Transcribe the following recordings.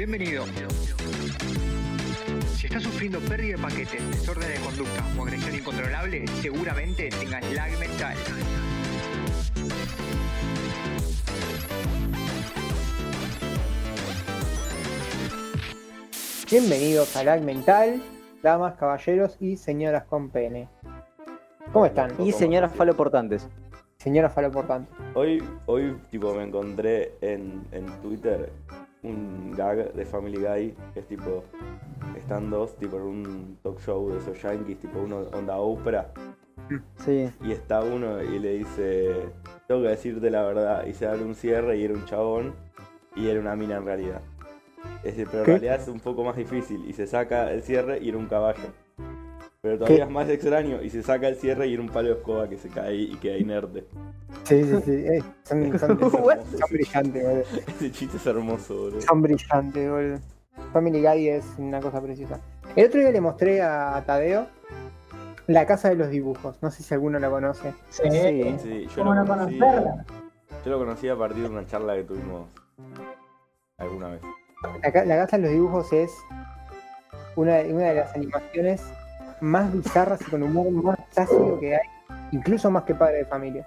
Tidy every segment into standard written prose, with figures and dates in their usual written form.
Bienvenido. Si estás sufriendo pérdida de paquetes, desorden de conducta o agresión incontrolable, seguramente tengas lag mental. Bienvenidos a Lag Mental, damas, caballeros y señoras con pene. ¿Cómo están? Y señoras faloportantes. Señoras faloportantes. Hoy tipo me encontré en Twitter un gag de Family Guy que es tipo, están dos tipo en un talk show de esos yankees, tipo uno onda Oprah, Sí. y está uno y le dice, tengo que decirte la verdad, y se abre un cierre y era un chabón y era una mina en realidad. Pero en realidad es un poco más difícil, y se saca el cierre y era un caballo. Pero todavía es más extraño, y se saca el cierre y era un palo de escoba que se cae y queda inerte. Sí. Son brillantes, boludo. Ese chiste es hermoso, boludo. Son brillantes, boludo. Family Guy es una cosa preciosa. El otro día le mostré a Tadeo La Casa de los Dibujos. No sé si alguno la conoce. Sí. Sí, ¿Cómo no conocerla? Yo lo conocí a partir de una charla que tuvimos alguna vez. La Casa de los Dibujos es una de las animaciones más bizarras y con humor más ácido que hay. Incluso más que Padre de Familia.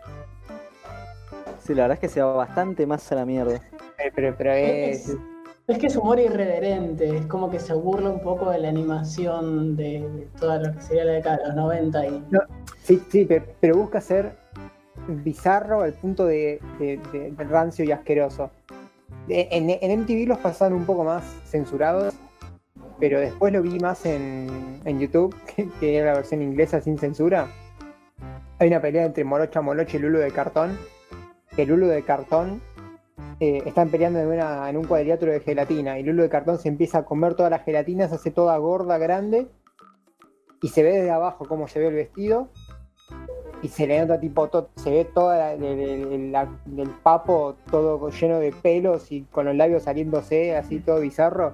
Sí, la verdad es que se va bastante más a la mierda. Pero es... Es que es humor irreverente, es como que se burla un poco de la animación de toda lo que sería la década de los 90 y... No, sí, pero busca ser bizarro al punto de rancio y asqueroso. En MTV los pasaron un poco más censurados, pero después lo vi más en YouTube, que era la versión inglesa sin censura. Hay una pelea entre Morocha Moloche y Lulu de Cartón, que Lulu de Cartón están peleando en un cuadrilátero de gelatina, y Lulu de Cartón se empieza a comer todas las gelatinas, se hace toda gorda, grande, y se ve desde abajo cómo se ve el vestido, y se le nota tipo, se ve toda el papo todo lleno de pelos y con los labios saliéndose, así todo bizarro.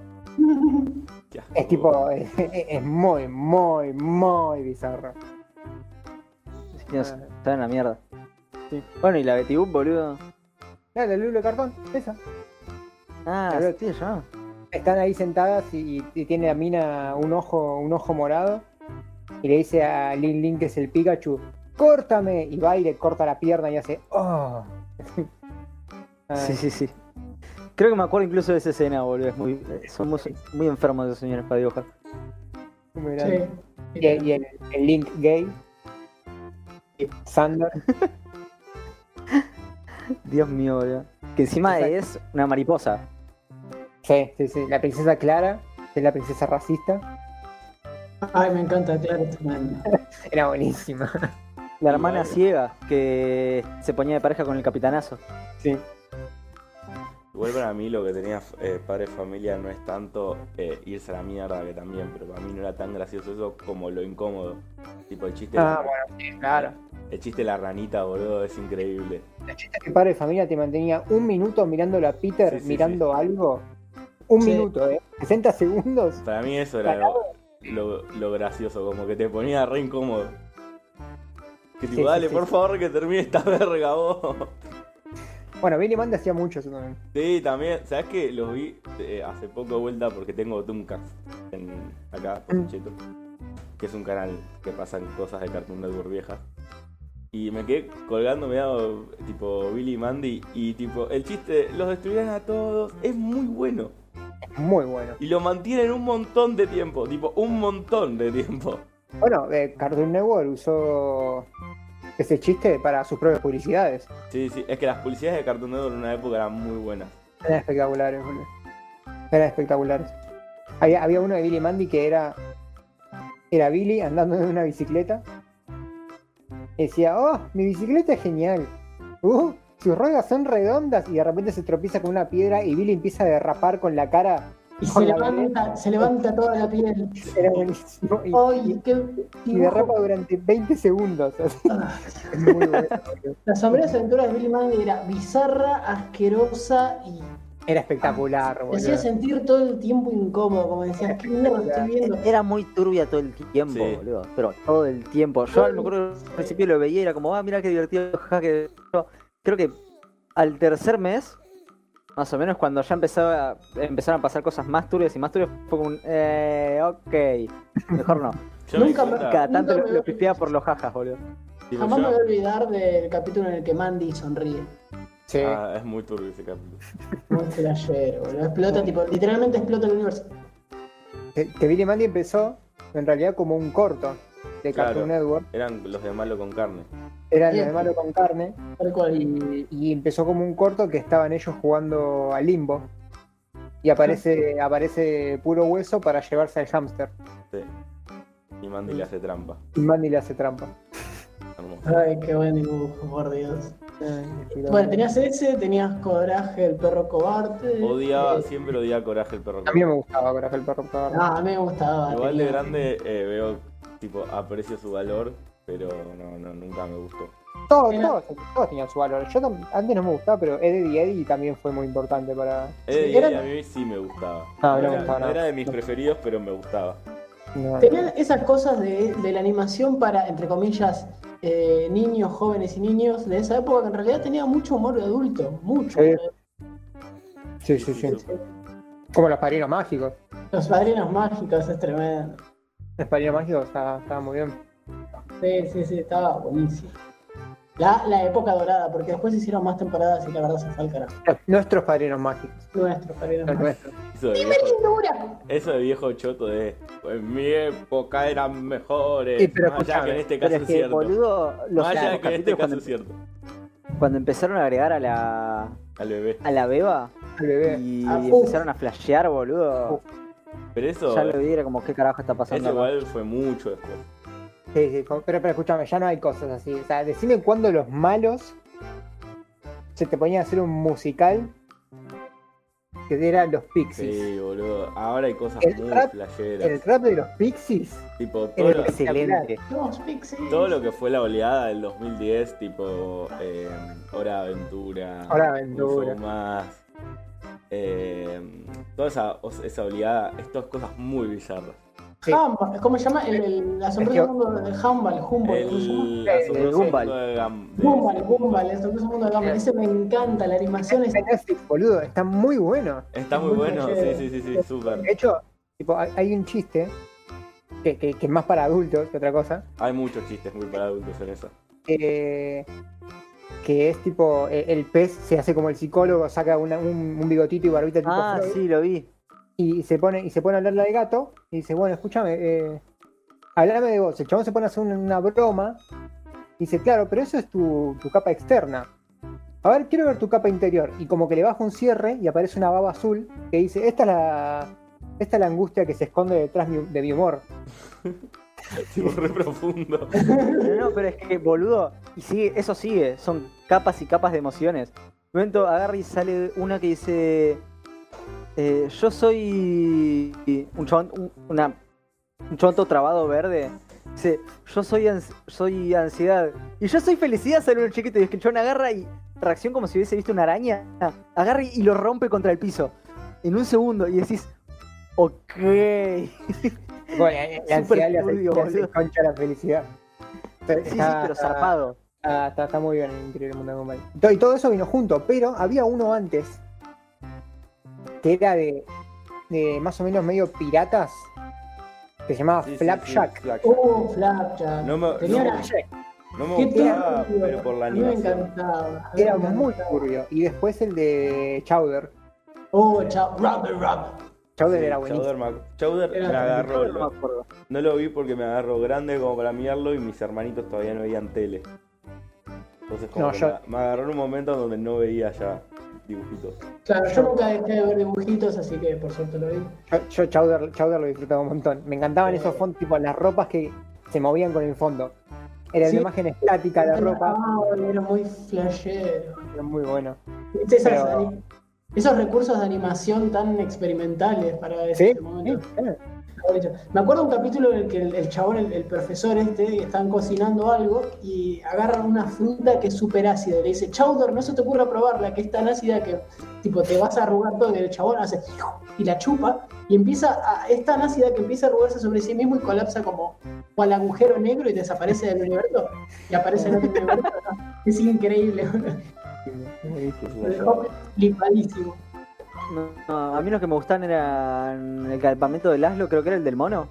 Es tipo, es muy, muy, muy bizarro. Está en la mierda. Sí. Bueno, y la Betty Boop, boludo. La Lulu de Cartón, esa. Ah, Claro. sí, ya. Están ahí sentadas y tiene la mina un ojo morado, y le dice a Lin Lin, que es el Pikachu, ¡córtame! Y va y le corta la pierna y hace ¡oh! Ay, Sí. Creo que me acuerdo incluso de esa escena, boludo. Somos muy enfermos de esos señores para dibujar. muy Sí. grande. Y el Link gay, Sander. Dios mío, boludo. Que encima Exacto. es una mariposa. Sí. La princesa Clara, que es la princesa racista. Ay, me encanta, claro, tremendo. Era buenísima. La hermana Vale. ciega que se ponía de pareja con el capitanazo. Sí. Igual para mí lo que tenía Padre de Familia no es tanto irse a la mierda, que también, pero para mí no era tan gracioso eso como lo incómodo. Tipo el chiste, Bueno, sí, claro. el chiste de la ranita, boludo, es increíble. El Padre de Familia te mantenía un minuto mirándolo a Peter, Sí, mirando algo. Un Sí. minuto, 60 segundos. Para mí eso era lo gracioso, como que te ponía re incómodo. Que tipo, Sí, dale, sí. por favor, que termine esta verga, vos. Bueno, Billy Mandy hacía mucho eso también. Sí, también, ¿sabes qué? Los vi hace poco de vuelta porque tengo Tooncast acá, por Cheto, que es un canal que pasan cosas de Cartoon Network viejas. Y me quedé colgando, me dado tipo Billy y Mandy, y tipo, el chiste, los destruirán a todos, es muy bueno. Muy bueno. Y lo mantienen un montón de tiempo, tipo, un montón de tiempo. Bueno, Cartoon Network usó ese chiste para sus propias publicidades. Sí, es que las publicidades de Cartoon Network en una época eran muy buenas. Eran espectaculares, boludo. Eran espectaculares. Había uno de Billy Mandy que era Billy andando en una bicicleta. Y decía, ¡oh, mi bicicleta es genial! Sus ruedas son redondas, y de repente se tropieza con una piedra y Billy empieza a derrapar con la cara. Y con la se levanta toda la piel. Era buenísimo. Oye, qué Y derrapa dibujo. durante 20 segundos. Así. Ah. Es muy bueno, boludo. Las sombrías aventuras de Billy Mandy era bizarra, asquerosa y Era espectacular, te boludo. hacía sentir todo el tiempo incómodo, como decías, ¿qué mierda estoy viendo? Era muy turbia todo el tiempo, Sí. boludo. Pero todo el tiempo. Yo me acuerdo que al principio lo veía y era como, mira qué divertido, jaja, que... Creo que al tercer mes Más o menos cuando ya empezaron a pasar cosas más turbias y más turbias, fue como un, ok, mejor no. Yo me di Nunca cuenta- Cada tanto Nunca me- lo pisteaba por los jajas, boludo. tipo, Jamás yo- me voy a olvidar del capítulo en el que Mandy sonríe. Sí. es muy turbio ese capítulo. Muy flashero, boludo. Explota, tipo, literalmente explota el universo. Que Billy Mandy empezó en realidad como un corto de Cartoon Claro. Network. Eran los de malo con carne. Era el Bien. de Malo con Carne. Tal cual. Y empezó como un corto que estaban ellos jugando al limbo. Y aparece Puro Hueso para llevarse al hámster. Sí. Y Mandy le hace trampa. Y Mandy le hace trampa. Hermoso. Ay, qué buen dibujo, por Dios. Bueno, tenías ese, tenías Coraje, el perro cobarde. Siempre odiaba Coraje el perro. A mí no me gustaba Coraje el perro cobarde. Ah, a mí me gustaba. Igual de tenía- grande veo, tipo, aprecio su valor, pero no, nunca me gustó. Todos tenían su valor. Antes no me gustaba, pero Eddie también fue muy importante para. Eddie era- a mí sí me gustaba. No, no me era, gustaba no nada. era de mis preferidos, pero me gustaba. No. Tenían esas cosas de la animación para, entre comillas, niños, jóvenes y niños de esa época que en realidad tenía mucho humor de adulto. Mucho. Sí. Sí. Como los padrinos mágicos. Los padrinos mágicos es tremendo. Los padrinos mágicos estaba muy bien. Sí, estaba buenísimo. La época dorada, porque después se hicieron más temporadas y la verdad se fue al carajo. Nuestros padrinos mágicos. Nuestros padrinos Los mágicos. nuestros. Eso de viejo choto de, en mi época eran mejores. Sí, pero más allá que en escuchame, este Pero caso es es que, cierto. boludo, los Más allá que en este capítulos caso es cierto. cuando empezaron a agregar a Al bebé. la beba El bebé. y Ah, empezaron a flashear, boludo, Pero eso, ya lo vi, era como, ¿qué carajo está pasando eso acá? igual fue mucho después. Sí, pero escúchame, ya no hay cosas así. O sea, decime cuándo los malos se te ponían a hacer un musical que eran los Pixies. Sí, boludo. Ahora hay cosas El muy rap- flasheras. El rap de los Pixies Tipo, era Excelente. Los Pixies. todo lo que fue la oleada del 2010, tipo Hora de Aventura, Hora de Aventura. Un Show Más, toda esa oleada, estas cosas muy bizarras. Sí. Humble, ¿cómo se llama? El asombroso mundo de Humble, ¿cómo se llama? El El asombroso Gumball. mundo de Gumball, el asombroso mundo de Gumball. Ese me encanta, la animación es... Netflix, boludo, está muy bueno. Está muy Muy bueno, flashero. sí, súper. De hecho, tipo, hay un chiste que es más para adultos que otra cosa. Hay muchos chistes muy para adultos en eso. Que es tipo, el pez se hace como el psicólogo, saca un bigotito y barbita tipo Ah, Freud, sí, lo vi. y se pone a hablarle al gato y dice, bueno, escúchame, hablame de vos. El chabón se pone a hacer una broma y dice, claro, pero eso es tu capa externa. A ver, quiero ver tu capa interior. Y como que le baja un cierre y aparece una baba azul que dice, esta es la angustia que se esconde detrás de mi humor. Tipo, re profundo. No, pero es que, boludo, y eso sigue, son capas y capas de emociones. De momento agarra y sale una que dice, yo soy un chabón, un chabón todo trabado verde. Dice, yo soy ansiedad. Y yo soy felicidad, sale un chiquito. Y es que el chabón agarra y reacción como si hubiese visto una araña. Agarra y lo rompe contra el piso. En un segundo. Y decís, ok. Bueno, la ansiedad le turbio, hace boludo. concha la felicidad. Sí, pero zarpado. Está muy bien el Increíble Mundo de Gumball. Y todo eso vino junto, pero había uno antes que era de más o menos medio piratas, que se llamaba Sí, sí, Flapjack. sí, Flapjack. Flapjack. No me- Tenía no me- una- No me ¿Qué gustaba, tío? pero por la A mí me animación. encantaba. a mí Era me muy encantaba. turbio. Y después el de Chowder. Chao, Rub. Chowder Sí, era buenísimo. Chowder Era me agarró. No me acuerdo. No lo vi porque me agarró grande como para mirarlo y mis hermanitos todavía no veían tele. Entonces como No, que yo- me agarró en un momento donde no veía ya dibujitos. Claro, yo nunca dejé de ver dibujitos, así que por suerte lo vi. Yo Chowder lo disfrutaba un montón. Me encantaban esos fondos, tipo las ropas que se movían con el fondo. Era Sí. una imagen estática la ropa. Era muy flashero. Era muy bueno. ¿Viste Pero- esos recursos de animación tan experimentales para ese Sí, momento? sí. Me acuerdo un capítulo en el que el chabón, el profesor están cocinando algo y agarran una fruta que es súper ácida. Le dice, Chowder, no se te ocurra probarla, que es tan ácida que tipo te vas a arrugar todo. Y el chabón hace y la chupa y es tan ácida que empieza a arrugarse sobre sí mismo y colapsa como al agujero negro y desaparece del universo. Y aparece en otro universo. Es increíble. Que es una Me llave. dejó flipadísimo. No, a mí los que me gustaban eran el campamento de Laszlo, creo que era el del mono.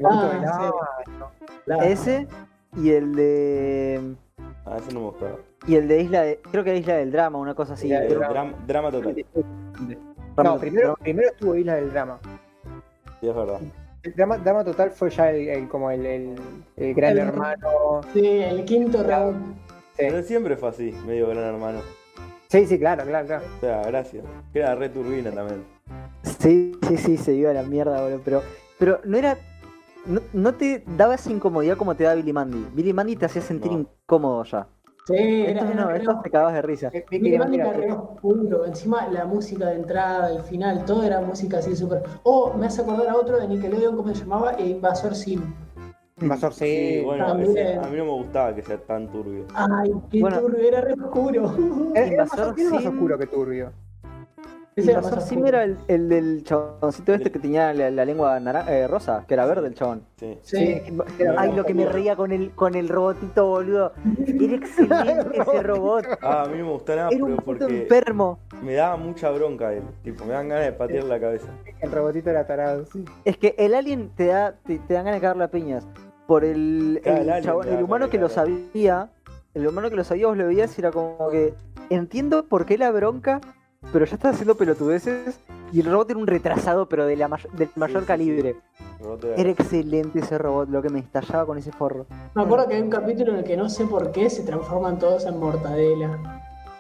Claro. Ese y el de. Ah, ese no me gustaba. Y el de Isla de. Creo que era Isla del Drama, una cosa así. Isla del Pero- Drama. Drama total. No, primero estuvo Isla del Drama. Sí, es verdad. El drama total fue ya como el gran El- hermano. Sí, el quinto round. Pero siempre fue así, medio gran hermano. Sí, claro. O sea, gracias. Que era re turbina también. Sí, se iba a la mierda, boludo. Pero no era. No te daba esa incomodidad como te da Billy Mandy. Billy Mandy te hacía sentir No. incómodo ya. Sí, Estos no, estos te cagabas de risa. Billy Mandy era re oscuro. Encima la música de entrada, el final, todo era música así súper. Oh, me hace acordar a otro de Nickelodeon, ¿cómo se llamaba? Invasor Sim. Invasor, Sí, bueno, también. ese, a mí no me gustaba que sea tan turbio. Ay, qué Bueno. turbio, era re oscuro. Era más Sim. oscuro que turbio. Ese era más Invasor Sim oscuro. era el del chaboncito este que tenía la lengua rosa, que era verde el chabón. Sí. Sí. Ay, lo que me reía con el robotito, boludo. Era excelente ese robot. Ah, a mí no me gustaba nada, Era un pero puto porque enfermo. me daba mucha bronca él. Tipo, me dan ganas de patear la cabeza. El robotito era tarado, sí. Es que el alien te dan ganas de cagarle a piñas. Por el Claro, el alien chabón, te da el humano ganas que de lo cagarle. sabía. El humano que lo sabía, vos lo veías y era como que. Entiendo por qué la bronca, pero ya estás haciendo pelotudeces. Y el robot era un retrasado, pero del mayor sí, calibre. Robot era- Era excelente ese robot, lo que me estallaba con ese forro. Me acuerdo que hay un capítulo en el que no sé por qué se transforman todos en mortadela.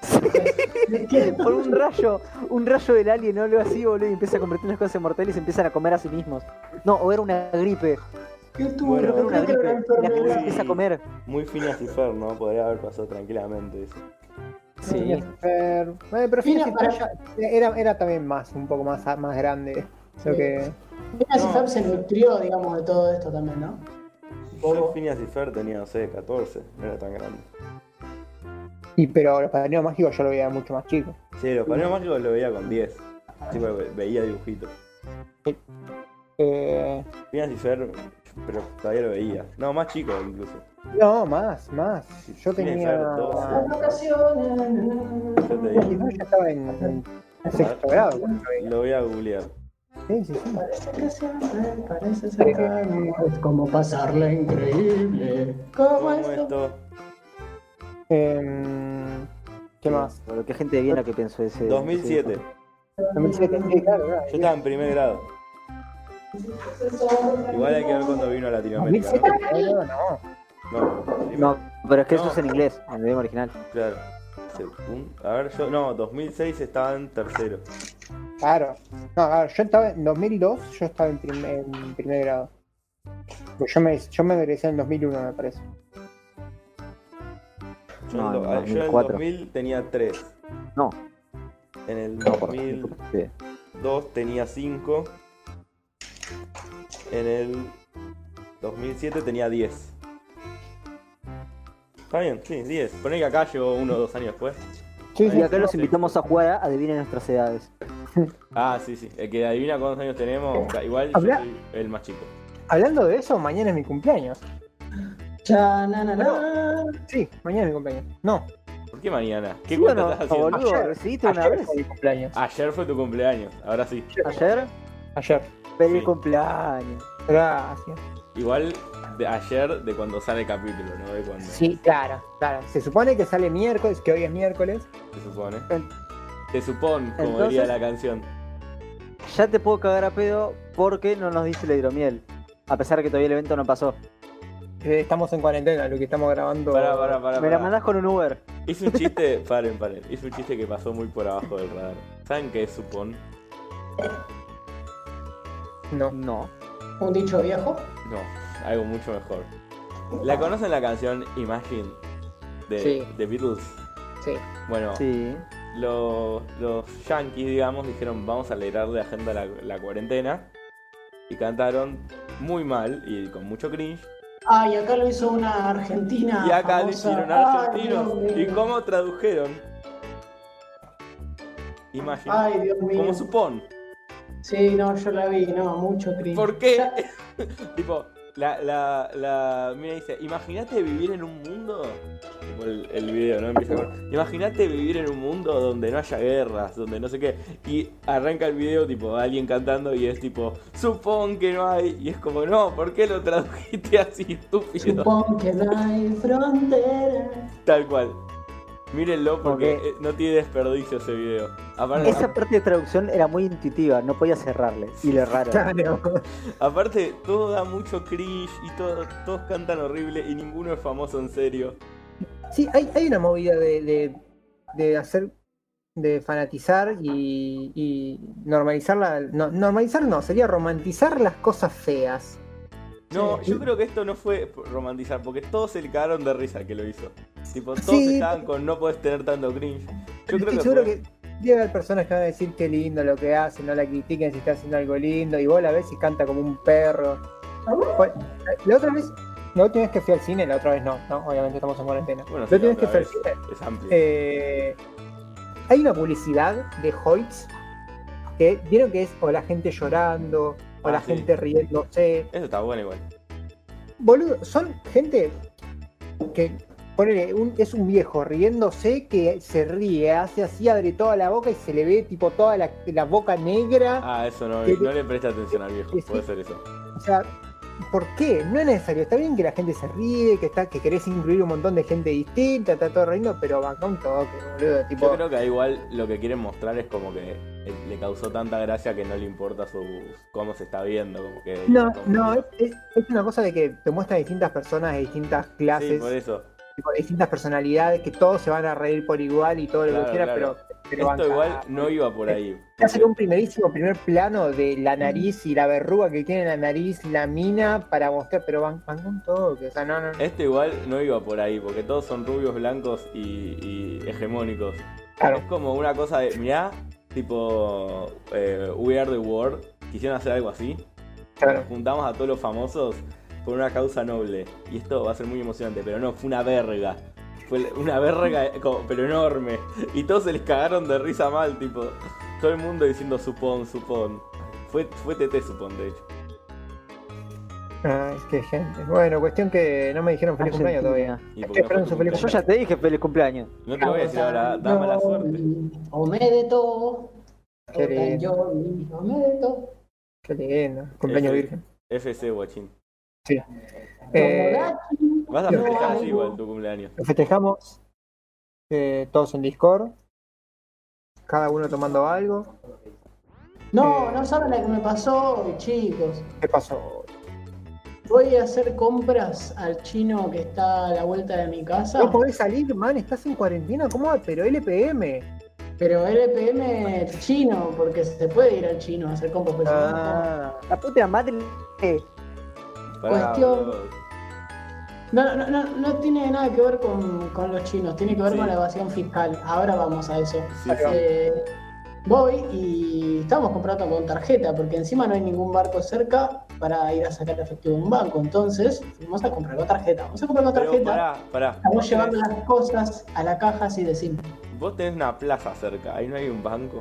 Por un rayo del alien o algo así, boludo, y empieza a convertir las cosas en mortales y se empiezan a comer a sí mismos. No, o era una gripe. ¿Qué tuvo? Bueno, Creo que era una Creo que gripe. era una Y la gente se enfermedad. empieza a comer. Muy Phineas y Ferb, ¿no? Podría haber pasado tranquilamente eso. Sí. Pero Mira, fíjate, para- era también un poco más grande. Lo Sí. que. Phineas y No. Ferb se nutrió, digamos, de todo esto también, ¿no? Un Yo poco. Phineas y Ferb tenía, no sé, 14. No era tan grande. Pero los padrinos mágicos yo lo veía mucho más chico. Sí, los padrinos mágicos lo veía con 10. Tipo, veía dibujitos. Phineas y Ferb, pero todavía lo veía. No, más chico incluso. No, más. Yo Phineas y tenía. Ferb, 12. Las vacaciones. Yo te Y digo. yo ya estaba en sexto grado cuando lo veía. Lo voy a googlear. Sí. Parece que siempre parece cercano. Es como pasarla increíble. ¿Cómo ¿Cómo esto? esto? ¿Qué más? Pero qué gente de Viena que pensó ese. 2007. ese 2007, sí, claro. Yo estaba en primer grado. Igual hay que ver cuando vino a Latinoamérica, 2007, ¿no? no. No, dibujo. No, pero es que eso No. es en inglés, en el idioma original. claro. A ver, yo. No, 2006 estaba en tercero. Claro. No, claro, yo estaba en 2002, yo estaba en primer grado. Pues yo me egresé en 2001, me parece. Yo, No, en, en yo en el 2004. 2000 tenía 3. No, En el no, por 2002 sí. tenía 5. En el 2007 tenía 10. Está bien, sí, 10. Poné que acá llegó 1 o 2 años después. Sí, Y acá los sí. invitamos a jugar a Adivinen nuestras edades. Ah, sí, sí. El que adivina cuántos años tenemos, igual yo Habla- soy el más chico. Hablando de eso, mañana es mi cumpleaños. Cha, na, na, na. Sí, mañana es mi cumpleaños. No, ¿Por qué mañana? ¿Qué ¿Sí o cuenta no, estás haciendo? boludo? Ayer. ¿Recibiste una ayer vez? fue mi cumpleaños. Ayer fue tu cumpleaños, ahora sí. ¿Ayer? Ayer. Feliz Sí. cumpleaños. Gracias. Igual de ayer de cuando sale el capítulo, no de cuando Sí, claro. Se supone que sale miércoles, que hoy es miércoles. se supone. En- Te supone, como Entonces- diría la canción. Ya te puedo cagar a pedo porque no nos dice la hidromiel. A pesar de que todavía el evento no pasó. Estamos en cuarentena, lo que estamos grabando. Pará. Me la mandás con un Uber. Hice un chiste, paren. Hice un chiste que pasó muy por abajo del radar. ¿Saben qué es supón? No. No. Un dicho viejo. No, algo mucho mejor. ¿La conocen la canción Imagine de Sí. The Beatles? Sí. Bueno, Sí. los yankees, digamos, dijeron vamos a alegrarle a la gente la cuarentena. Y cantaron muy mal y con mucho cringe. Ah, y acá lo hizo una argentina. Y acá lo famosa. hicieron Ay, argentinos. Dios ¿Y mío. cómo tradujeron? Imagine. Ay, Dios mío. Como supón. Sí, no, yo la vi, no, mucho cringe. ¿Por qué? Ya- Tipo, la mina dice, imagínate vivir en un mundo tipo el video, ¿no? Empieza con, imagínate vivir en un mundo donde no haya guerras, donde no sé qué. Y arranca el video, tipo, alguien cantando y es tipo, supón que no hay. Y es como, no, ¿por qué lo tradujiste así, estúpido? Supón que no hay frontera. Tal cual. Mírenlo porque Porque- no tiene desperdicio ese video. Aparte, Esa parte de traducción era muy intuitiva, no podía cerrarle. Y le erraron. Claro. aparte, todo da mucho cringe y todos cantan horrible y ninguno es famoso en serio. Sí, hay una movida de hacer, de fanatizar y normalizar normalizar no, sería romantizar las cosas feas. No, Sí. yo creo que esto no fue por romantizar, porque todos se le cagaron de risa al que lo hizo. Tipo, todos Sí. estaban con no podés tener tanto cringe. Yo creo Estoy que seguro fue- que debe haber personas que van a decir qué lindo lo que hace, no la critiquen si está haciendo algo lindo, y vos la ves y canta como un perro. Bueno, la última vez que fui al cine, la otra vez no, obviamente estamos en cuarentena. Bueno, la sí, última vez que otra fui al vez cine, es amplio. hay una publicidad de Hoyts que vieron que es o la gente llorando, o Ah, la sí. gente riéndose. Eso está bueno igual. Boludo, son gente que ponele, es un viejo riéndose que se ríe, hace así, abre toda la boca y se le ve tipo toda la boca negra. Ah, eso no, Que- no le presta atención al viejo, que puede sí. ser eso. O sea, ¿por qué? No es necesario. Está bien que la gente se ríe, que querés incluir un montón de gente distinta, está todo riendo, pero banca un toque, boludo. Tipo, Yo creo que igual lo que quieren mostrar es como que le causó tanta gracia que no le importa cómo se está viendo. Como que no, es una cosa de que te muestra distintas personas de distintas Sí, clases, por eso. tipo, de distintas personalidades, que todos se van a reír por igual y todo lo Claro, que quiera, claro. pero Esto banca. igual no iba por ahí. Hacer un primer plano de la nariz y la verruga que tiene la nariz y la mina para mostrar, pero van un toque, o sea, no. Esto igual no iba por ahí, porque todos son rubios, blancos y hegemónicos. Claro. Es como una cosa de, mirá, tipo We Are The World, quisieron hacer algo así. Claro. Nos juntamos a todos los famosos por una causa noble. Y esto va a ser muy emocionante, pero no, fue una verga. Fue una verga, pero enorme. Y todos se les cagaron de risa mal, tipo, todo el mundo diciendo supón. Fue TT supón, de hecho. Ay, qué gente. Bueno, cuestión que no me dijeron feliz cumpleaños todavía. Y Estoy porque no esperando fue su feliz Yo cumpleaños. ya te dije feliz cumpleaños. No te voy a decir ahora, da mala suerte. Omedeto. Qué lindo. Omedeto. Qué lindo. Cumpleaños Ese- virgen. FC Guachín. Sí. Eh, Tomodachi. Vas a No, festejar así algo. igual tu cumpleaños. lo festejamos todos en Discord. Cada uno tomando algo. No saben lo que me pasó hoy, chicos. ¿Qué pasó? Voy a hacer compras al chino que está a la vuelta de mi casa. No podés salir, man, estás en cuarentena, ¿cómo? Pero LPM. Pero LPM chino, porque se puede ir al chino a hacer compras. Pero La puta madre. Pará, Cuestión- boludo. no tiene nada que ver con los chinos, tiene que ver Sí. con la evasión fiscal. Ahora vamos a eso. Sí, Voy y estamos comprando con tarjeta, porque encima no hay ningún barco cerca para ir a sacar efectivo en un banco. Entonces, fuimos a comprar con tarjeta. Vamos a comprar con Pero tarjeta. pará. Estamos llevando las cosas a la caja así de simple. Vos tenés una plaza cerca, ahí no hay un banco.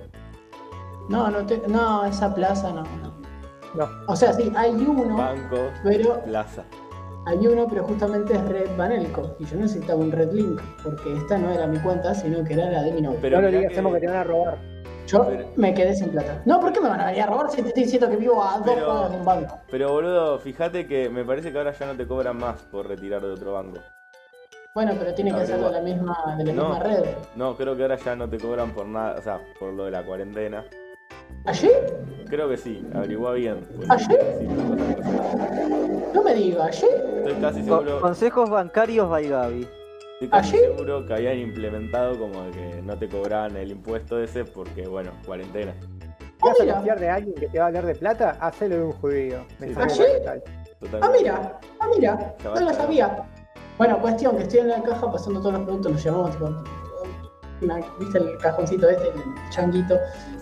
No, esa plaza no. No. O sea, sí, hay uno, Banco, pero plaza. justamente es Red Banelco. Y yo necesitaba un Red Link, porque esta no era mi cuenta, sino que era la de mi novio. Pero no lo mirá digas, que- hacemos que te van a robar. Yo pero- me quedé sin plata. No, ¿por qué me van a venir a robar si te estoy diciendo que vivo a 2 Pero- cuadras de un banco? Pero boludo, fíjate que me parece que ahora ya no te cobran más por retirar de otro banco. Bueno, pero tiene que ser de la Averigua. misma red. No, creo que ahora ya no te cobran por nada, o sea, por lo de la cuarentena. ¿Allí? Creo que sí, averigua bien. Pues, ¿Ah, sí? sí, una cosa así. No me digas, ¿allí? Estoy casi seguro, Consejos bancarios by Gaby. estoy casi ¿Allí? seguro que habían implementado como de que no te cobraban el impuesto ese porque, bueno, cuarentena. ¿Te vas a mira. confiar de alguien que te va a hablar de plata? Hacelo de un judío. Mensaje ¿Ah, sí? digital. Totalmente. Mira, Ya no basta. lo sabía. Bueno, cuestión, que estoy en la caja pasando todos los productos, los llevamos tipo, ¿viste el cajoncito este, el changuito?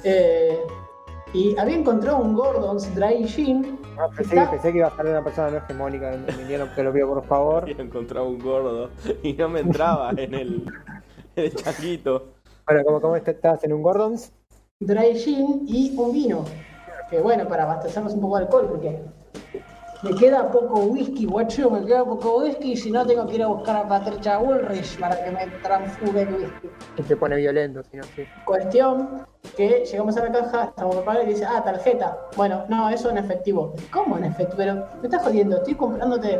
Y había encontrado un Gordon's Dry Gin. Ah, pensé que iba a salir una persona no hegemónica. Emiliano, te lo pido por favor. Había encontrado un gordo y no me entraba en el changuito. Bueno, como estabas en un Gordon's. Dry Gin y un vino. Que bueno, para abastecernos un poco de alcohol, porque me queda poco whisky, guacho, me queda poco whisky, y si no tengo que ir a buscar a Patricia Bullrich para que me transfugue el whisky. Y se pone violento, si no, sí. Cuestión que llegamos a la caja, estamos papá y dice, tarjeta. Bueno, no, eso en efectivo. ¿Cómo en efectivo? Pero me estás jodiendo, estoy comprándote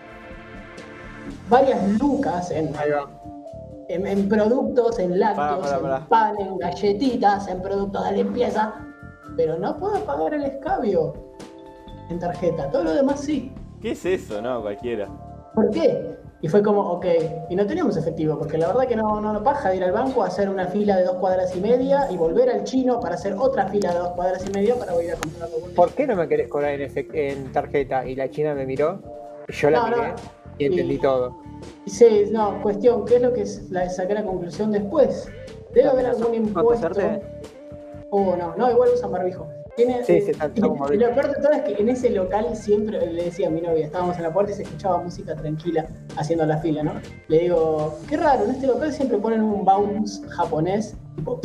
varias lucas en productos, en lácteos, en pan, en galletitas, en productos de limpieza, pero no puedo pagar el escabio en tarjeta, todo lo demás sí. ¿Qué es eso? No, cualquiera. ¿Por qué? Y fue como, ok, y no teníamos efectivo, porque la verdad que no paja de ir al banco a hacer una fila de 2 cuadras y media y volver al chino para hacer otra fila de 2 cuadras y media para ir a comprar algo. ¿Por qué no me querés cobrar en tarjeta? Y la china me miró, y yo la miré y entendí todo. Sí, no, cuestión, ¿qué es lo que saqué la conclusión después? Debe haber algún impuesto. No, igual usan barbijo. Y lo peor de todo es que en ese local siempre, le decía a mi novia, estábamos en la puerta y se escuchaba música tranquila haciendo la fila, ¿no? Le digo, qué raro, en este local siempre ponen un bounce japonés, tipo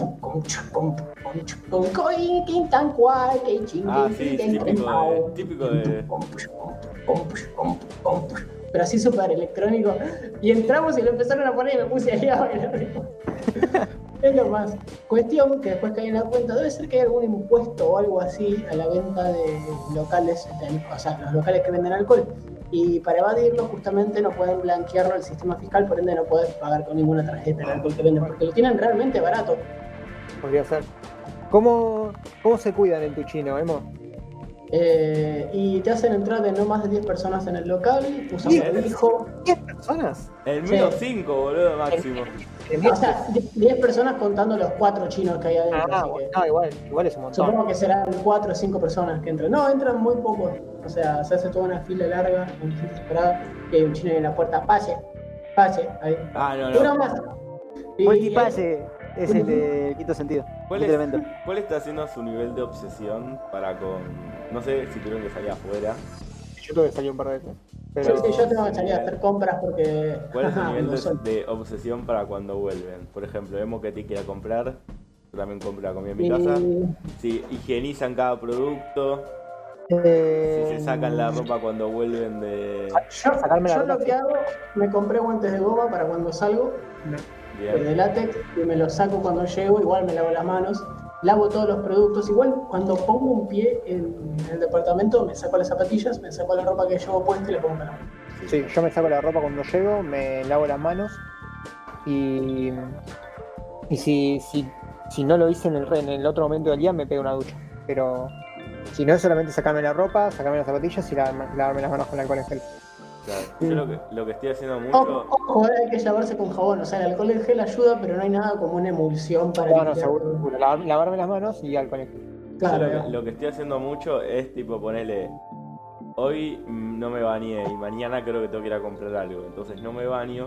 típico de... Pero así súper electrónico. Y entramos y lo empezaron a poner y me puse ahí a bailar. Es lo más. Cuestión que después caí en la cuenta, debe ser que hay algún impuesto o algo así a la venta de locales, o sea, los locales que venden alcohol. Y para evadirlo, justamente no pueden blanquearlo al sistema fiscal, por ende no puedes pagar con ninguna tarjeta el alcohol que venden, porque lo tienen realmente barato. Podría ser. ¿Cómo se cuidan en tu chino, Emo? Y te hacen entrar de no más de 10 personas en el local, usan barbijo. ¿10 personas? El mío 5, boludo, máximo. O sea, 10 personas contando los 4 chinos que hay adentro. Igual es un montón. Supongo que serán 4 o 5 personas que entran. No, entran muy pocos. O sea, se hace toda una fila larga, con gente esperada, y hay un chino en la puerta. Pase, ahí. No. Uno más. Multipase es el de quinto sentido. ¿Cuál está haciendo su nivel de obsesión para con... No sé si tuvieron que salir afuera. Yo tuve que salir un par de veces. Pero... Sí, yo tengo que salir a hacer compras porque... ¿Cuál es el nivel de obsesión para cuando vuelven? Por ejemplo, Emo que te quiera comprar, yo también compro la comida en mi casa. Si higienizan cada producto, si se sacan la ropa cuando vuelven de... Yo lo que hago, me compré guantes de goma para cuando salgo, de látex, y me los saco cuando llego, igual me lavo las manos. Lavo todos los productos, igual cuando pongo un pie en el departamento me saco las zapatillas, me saco la ropa que llevo puesta y la pongo en la mano. Sí, yo me saco la ropa cuando llego, me lavo las manos y si no lo hice en el otro momento del día me pego una ducha. Pero si no es solamente sacarme la ropa, sacarme las zapatillas y lavarme las manos con alcohol en gel. Claro. Yo lo que estoy haciendo mucho... Ojo, hay que lavarse con jabón, o sea, el alcohol en gel ayuda, pero no hay nada como una emulsión para... No, seguro. Lavarme las manos y alcohol en gel. Claro. Yo lo que estoy haciendo mucho es tipo ponerle... Hoy no me bañé y mañana creo que tengo que ir a comprar algo, entonces no me baño.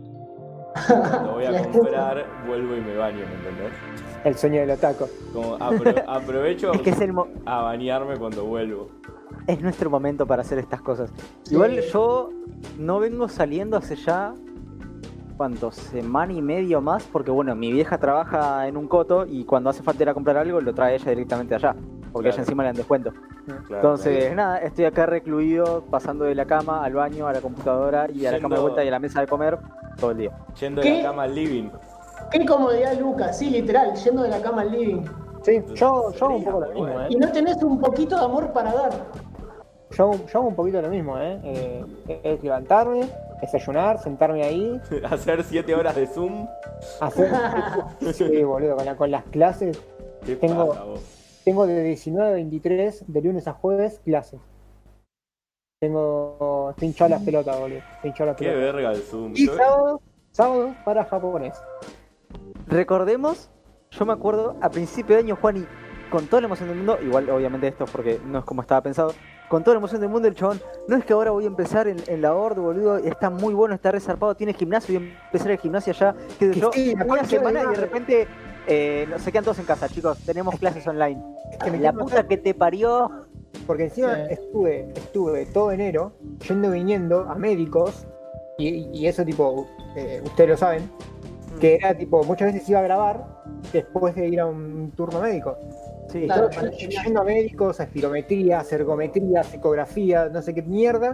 Lo voy a comprar, vuelvo y me baño, ¿me entendés? El sueño del otaku. Como aprovecho es que a bañarme cuando vuelvo. Es nuestro momento para hacer estas cosas. Sí. Igual yo no vengo saliendo hace ya... ¿Cuánto? Semana y medio más, porque bueno, mi vieja trabaja en un coto y cuando hace falta ir a comprar algo lo trae ella directamente allá, porque ella encima le dan descuento. Entonces, nada, estoy acá recluido, pasando de la cama al baño, a la computadora y a la cama de vuelta y a la mesa de comer todo el día. Yendo de la cama al living. Qué comodidad, Lucas, sí, literal, yendo de la cama al living. Sí, yo hago un poco lo mismo, Y no tenés un poquito de amor para dar. Yo hago un poquito lo mismo, es levantarme, desayunar, sentarme ahí. Hacer 7 horas de Zoom. Sí, boludo, con las clases. ¿Qué pasa, vos? Tengo de 19 a 23, de lunes a jueves, clases. Estoy hinchado las pelotas, boludo. Qué verga el Zoom. Y sábado para japonés. Recordemos, yo me acuerdo, a principio de año, Juan, y con toda la emoción del mundo, igual obviamente esto porque no es como estaba pensado, con toda la emoción del mundo el chabón, no es que ahora voy a empezar en la Horde, boludo, está muy bueno, está resarpado, tiene gimnasio, voy a empezar el gimnasio allá, que yo, una semana y de repente se quedan todos en casa, chicos, tenemos clases online. La puta que te parió. Porque encima estuve todo enero yendo y viniendo a médicos y eso tipo, ustedes lo saben, que era tipo, muchas veces iba a grabar después de ir a un turno médico. Sí, Claro, Todo para el gimnasio. yendo a médicos, a espirometría, ergometría, ecografía, no sé qué mierda.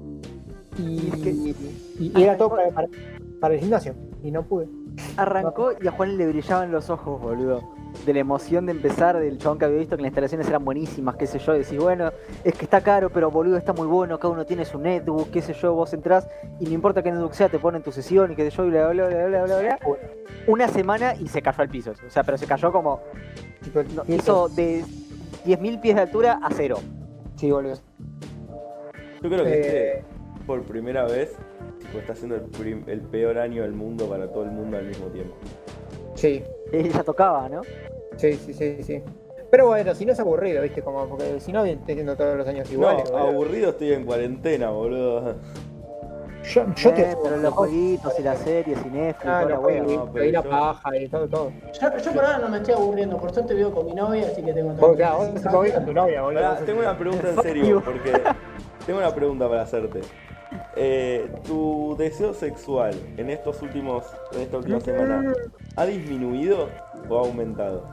Y era todo para el gimnasio. Y no pude. arrancó y a Juan le brillaban los ojos, boludo. De la emoción de empezar, del chabón que había visto que las instalaciones eran buenísimas, qué sé yo. Decís, bueno, es que está caro, pero boludo, está muy bueno. Cada uno tiene su netbook, qué sé yo. Vos entrás y no importa qué netbook sea, te ponen tu sesión y qué sé yo, y bla, bla, bla, bla, bla, bla. Una semana y se cayó al piso. O sea, pero se cayó como. Tipo, Hizo de 10.000 pies de altura a 0. Sí, boludo. Yo creo que Eh, por primera vez, tipo, está siendo el peor año del mundo para todo el mundo al mismo tiempo. Sí, Ella tocaba, ¿no? sí. Pero bueno, si no es aburrido, ¿viste? Como, porque si no, estoy haciendo todos los años iguales. No, boludo. aburrido estoy en cuarentena, boludo. Yo te. Pero los jueguitos y las series y Netflix, Ah, toda la los wea. jueguitos, pero y la yo- paja y todo. Yo por ahora no me estoy aburriendo, por suerte vivo con mi novia, así que tengo Vos, todo. claro, vos te movés con tu novia, boludo. Pará, Vos tengo una pregunta en serio, porque tengo una pregunta para hacerte. ¿Tu deseo sexual en esta última semana ha disminuido o ha aumentado?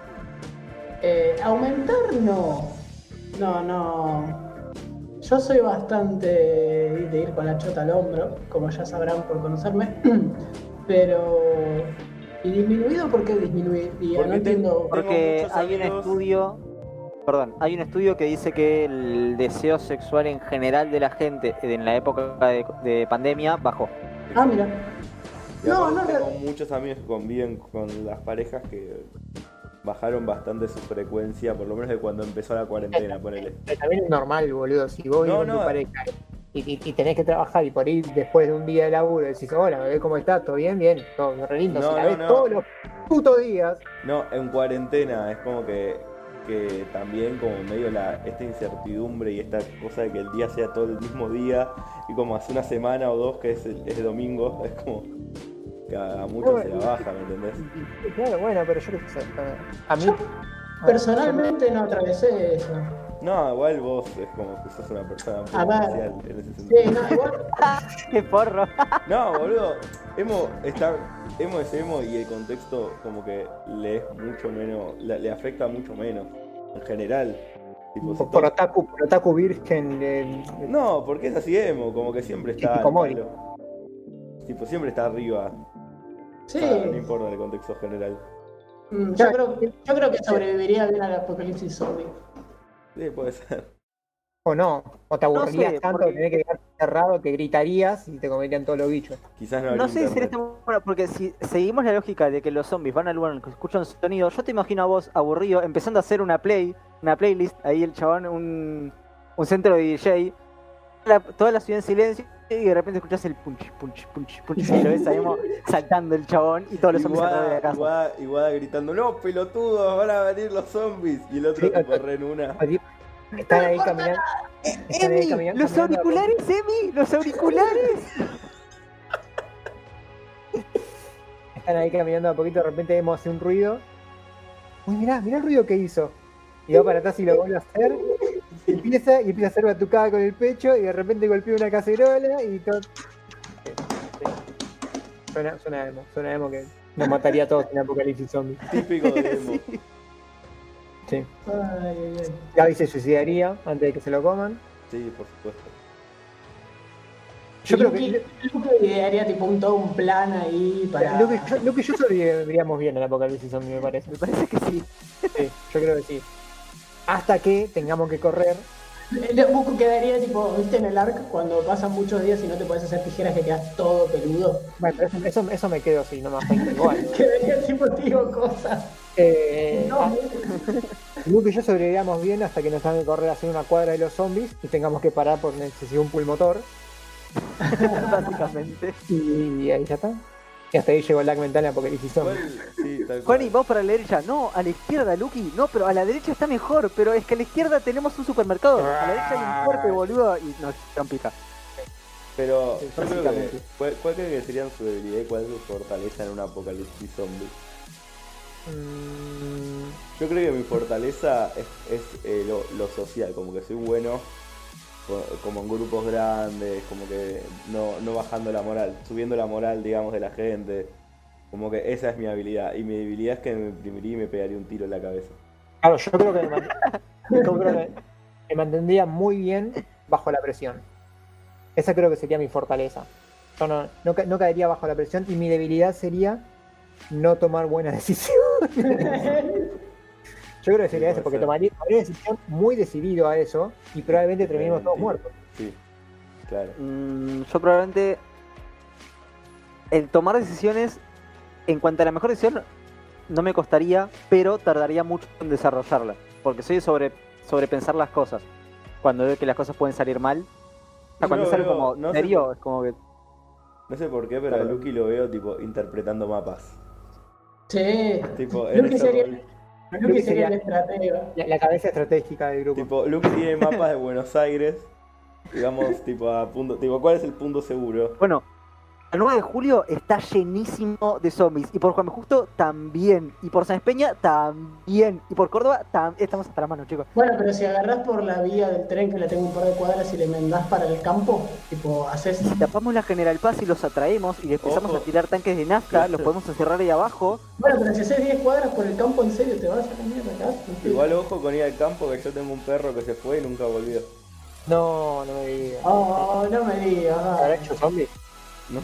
Aumentar no. No. Yo soy bastante de ir con la chota al hombro, como ya sabrán por conocerme. Pero. ¿Y disminuido por qué disminuiría? Porque No entiendo. Porque muchos hay un amigos- estudio, hay un estudio que dice que el deseo sexual en general de la gente en la época de pandemia bajó. Ah, mira. Y No, aparte no, tengo muchos amigos que conviven con las parejas que bajaron bastante su frecuencia, por lo menos de cuando empezó la cuarentena, ponele. También es normal, boludo. Si vos vivís No, con tu no. pareja y tenés que trabajar y por ahí después de un día de laburo decís, hola, bebé, ¿cómo estás? ¿Todo bien? Bien, todo re lindo. No, si la no, ves no. todos los putos días. No, en cuarentena es como que también como medio esta incertidumbre y esta cosa de que el día sea todo el mismo día y como hace una semana o dos que es domingo, es como que a muchos se la baja, ¿me entendés? Y claro, bueno, pero yo qué sé. A mí. Personalmente no atravesé eso. No, igual vos es como que sos una persona muy A ver. especial en ese sentido. Sí, no, igual. ¡Qué porro! No, boludo, emo es emo y el contexto como que le es mucho menos, le afecta mucho menos, en general. Tipo, si Por todo- otaku virgen. No, porque es así emo, como que siempre está al Hikikomori. palo. Tipo, siempre está arriba. Sí. O sea, no importa el contexto general. Yo creo que sobreviviría bien al apocalipsis zombie. Sí, puede ser. O no. O te aburrirías sé, tanto porque- de tener que quedar cerrado que gritarías y te comerían todos los bichos. Quizás no No habría sé si en internet. este momento, porque si seguimos la lógica de que los zombies van al lugar en el que escuchan sonido, yo te imagino a vos aburrido empezando a hacer una playlist, ahí el chabón, un centro de DJ, toda la ciudad en silencio y de repente escuchás el punch y lo ves ahí como saltando el chabón y todos los zombies alrededor de la casa. Igual gritando, no, pelotudos, van a venir los zombies. Y el otro Sí, tipo re en una. Así, están ahí caminando. Están ahí caminando. ¡Los auriculares, Emi! ¡Los auriculares! Están ahí caminando a poquito, de repente vemos hace un ruido. Uy, mirá el ruido que hizo. Y va para atrás y lo vuelve a hacer. Y empieza a hacer batucada con el pecho y de repente golpea una cacerola y todo. Sí, sí. Suena emo que nos mataría a todos en Apocalipsis Zombie. Típico de emo. Sí. Ay. Gaby se suicidaría antes de que se lo coman. Sí, por supuesto. Yo creo que Luke haría tipo todo un plan ahí para. lo que yo sobreviviríamos bien en Apocalipsis Zombie, me parece. Me parece que sí. Sí, yo creo que sí. Hasta que tengamos que correr. Luke quedaría tipo, viste en el arc cuando pasan muchos días y no te puedes hacer tijeras que quedas todo peludo. Bueno, pero eso me quedo así, no me afecta igual. Quedaría tipo, digo cosas. No. Luke y yo sobrevivíamos bien hasta que nos hagan que correr hacia una cuadra de los zombies y tengamos que parar por necesidad de un pulmotor. Básicamente. Y ahí ya está. Y hasta ahí llegó el lag mental en Apocalipsis Zombie. Igual, sí, tal cual. Juani, vos para la derecha, no, a la izquierda, Lucky, no, pero a la derecha está mejor, pero es que a la izquierda tenemos un supermercado, a la derecha hay un fuerte, boludo, y nos dan pica. Pero Sí, yo creo que, básicamente. ¿cuál creo que serían su debilidad y cuál es su fortaleza en un apocalipsis zombie? Yo creo que mi fortaleza es lo social, como que soy bueno como en grupos grandes, como que no bajando la moral, subiendo la moral, digamos, de la gente. Como que esa es mi habilidad. Y mi debilidad es que me deprimiría y me pegaría un tiro en la cabeza. Claro, yo creo que yo creo que me mantendría muy bien bajo la presión. Esa creo que sería mi fortaleza. Yo no caería bajo la presión y mi debilidad sería no tomar buenas decisiones. Yo creo que sería eso, porque tomaría una decisión muy decidido a eso y probablemente terminemos todos muertos. Sí, claro. Yo probablemente el tomar decisiones en cuanto a la mejor decisión no me costaría, pero tardaría mucho en desarrollarla, porque soy de sobrepensar las cosas. Cuando veo que las cosas pueden salir mal, o sea, cuando salen como serio, es como que no sé por qué, pero a Lucky lo veo tipo interpretando mapas. Sí. Tipo, Lucky sería el estratega. La cabeza estratégica del grupo. Tipo, Lucky tiene mapas de Buenos Aires, digamos, tipo a punto, tipo, ¿cuál es el punto seguro? bueno, el 9 de julio está llenísimo de zombies. Y por Juan B. Justo también. Y por San Peña también. Y por Córdoba también. Estamos hasta la mano, chicos. Bueno, pero si agarrás por la vía del tren que la tengo un par de cuadras y le mandás para el campo, tipo, haces. Si tapamos la General Paz y los atraemos y le empezamos Ojo. a tirar tanques de nafta, los podemos encerrar ahí abajo. Bueno, pero si haces 10 cuadras por el campo, en serio, te vas a la mierda acá. Igual ojo con ir al campo, que yo tengo un perro que se fue y nunca volvió. No me digas. Oh, no me digas. ¿Habrá hecho zombie? ¿No?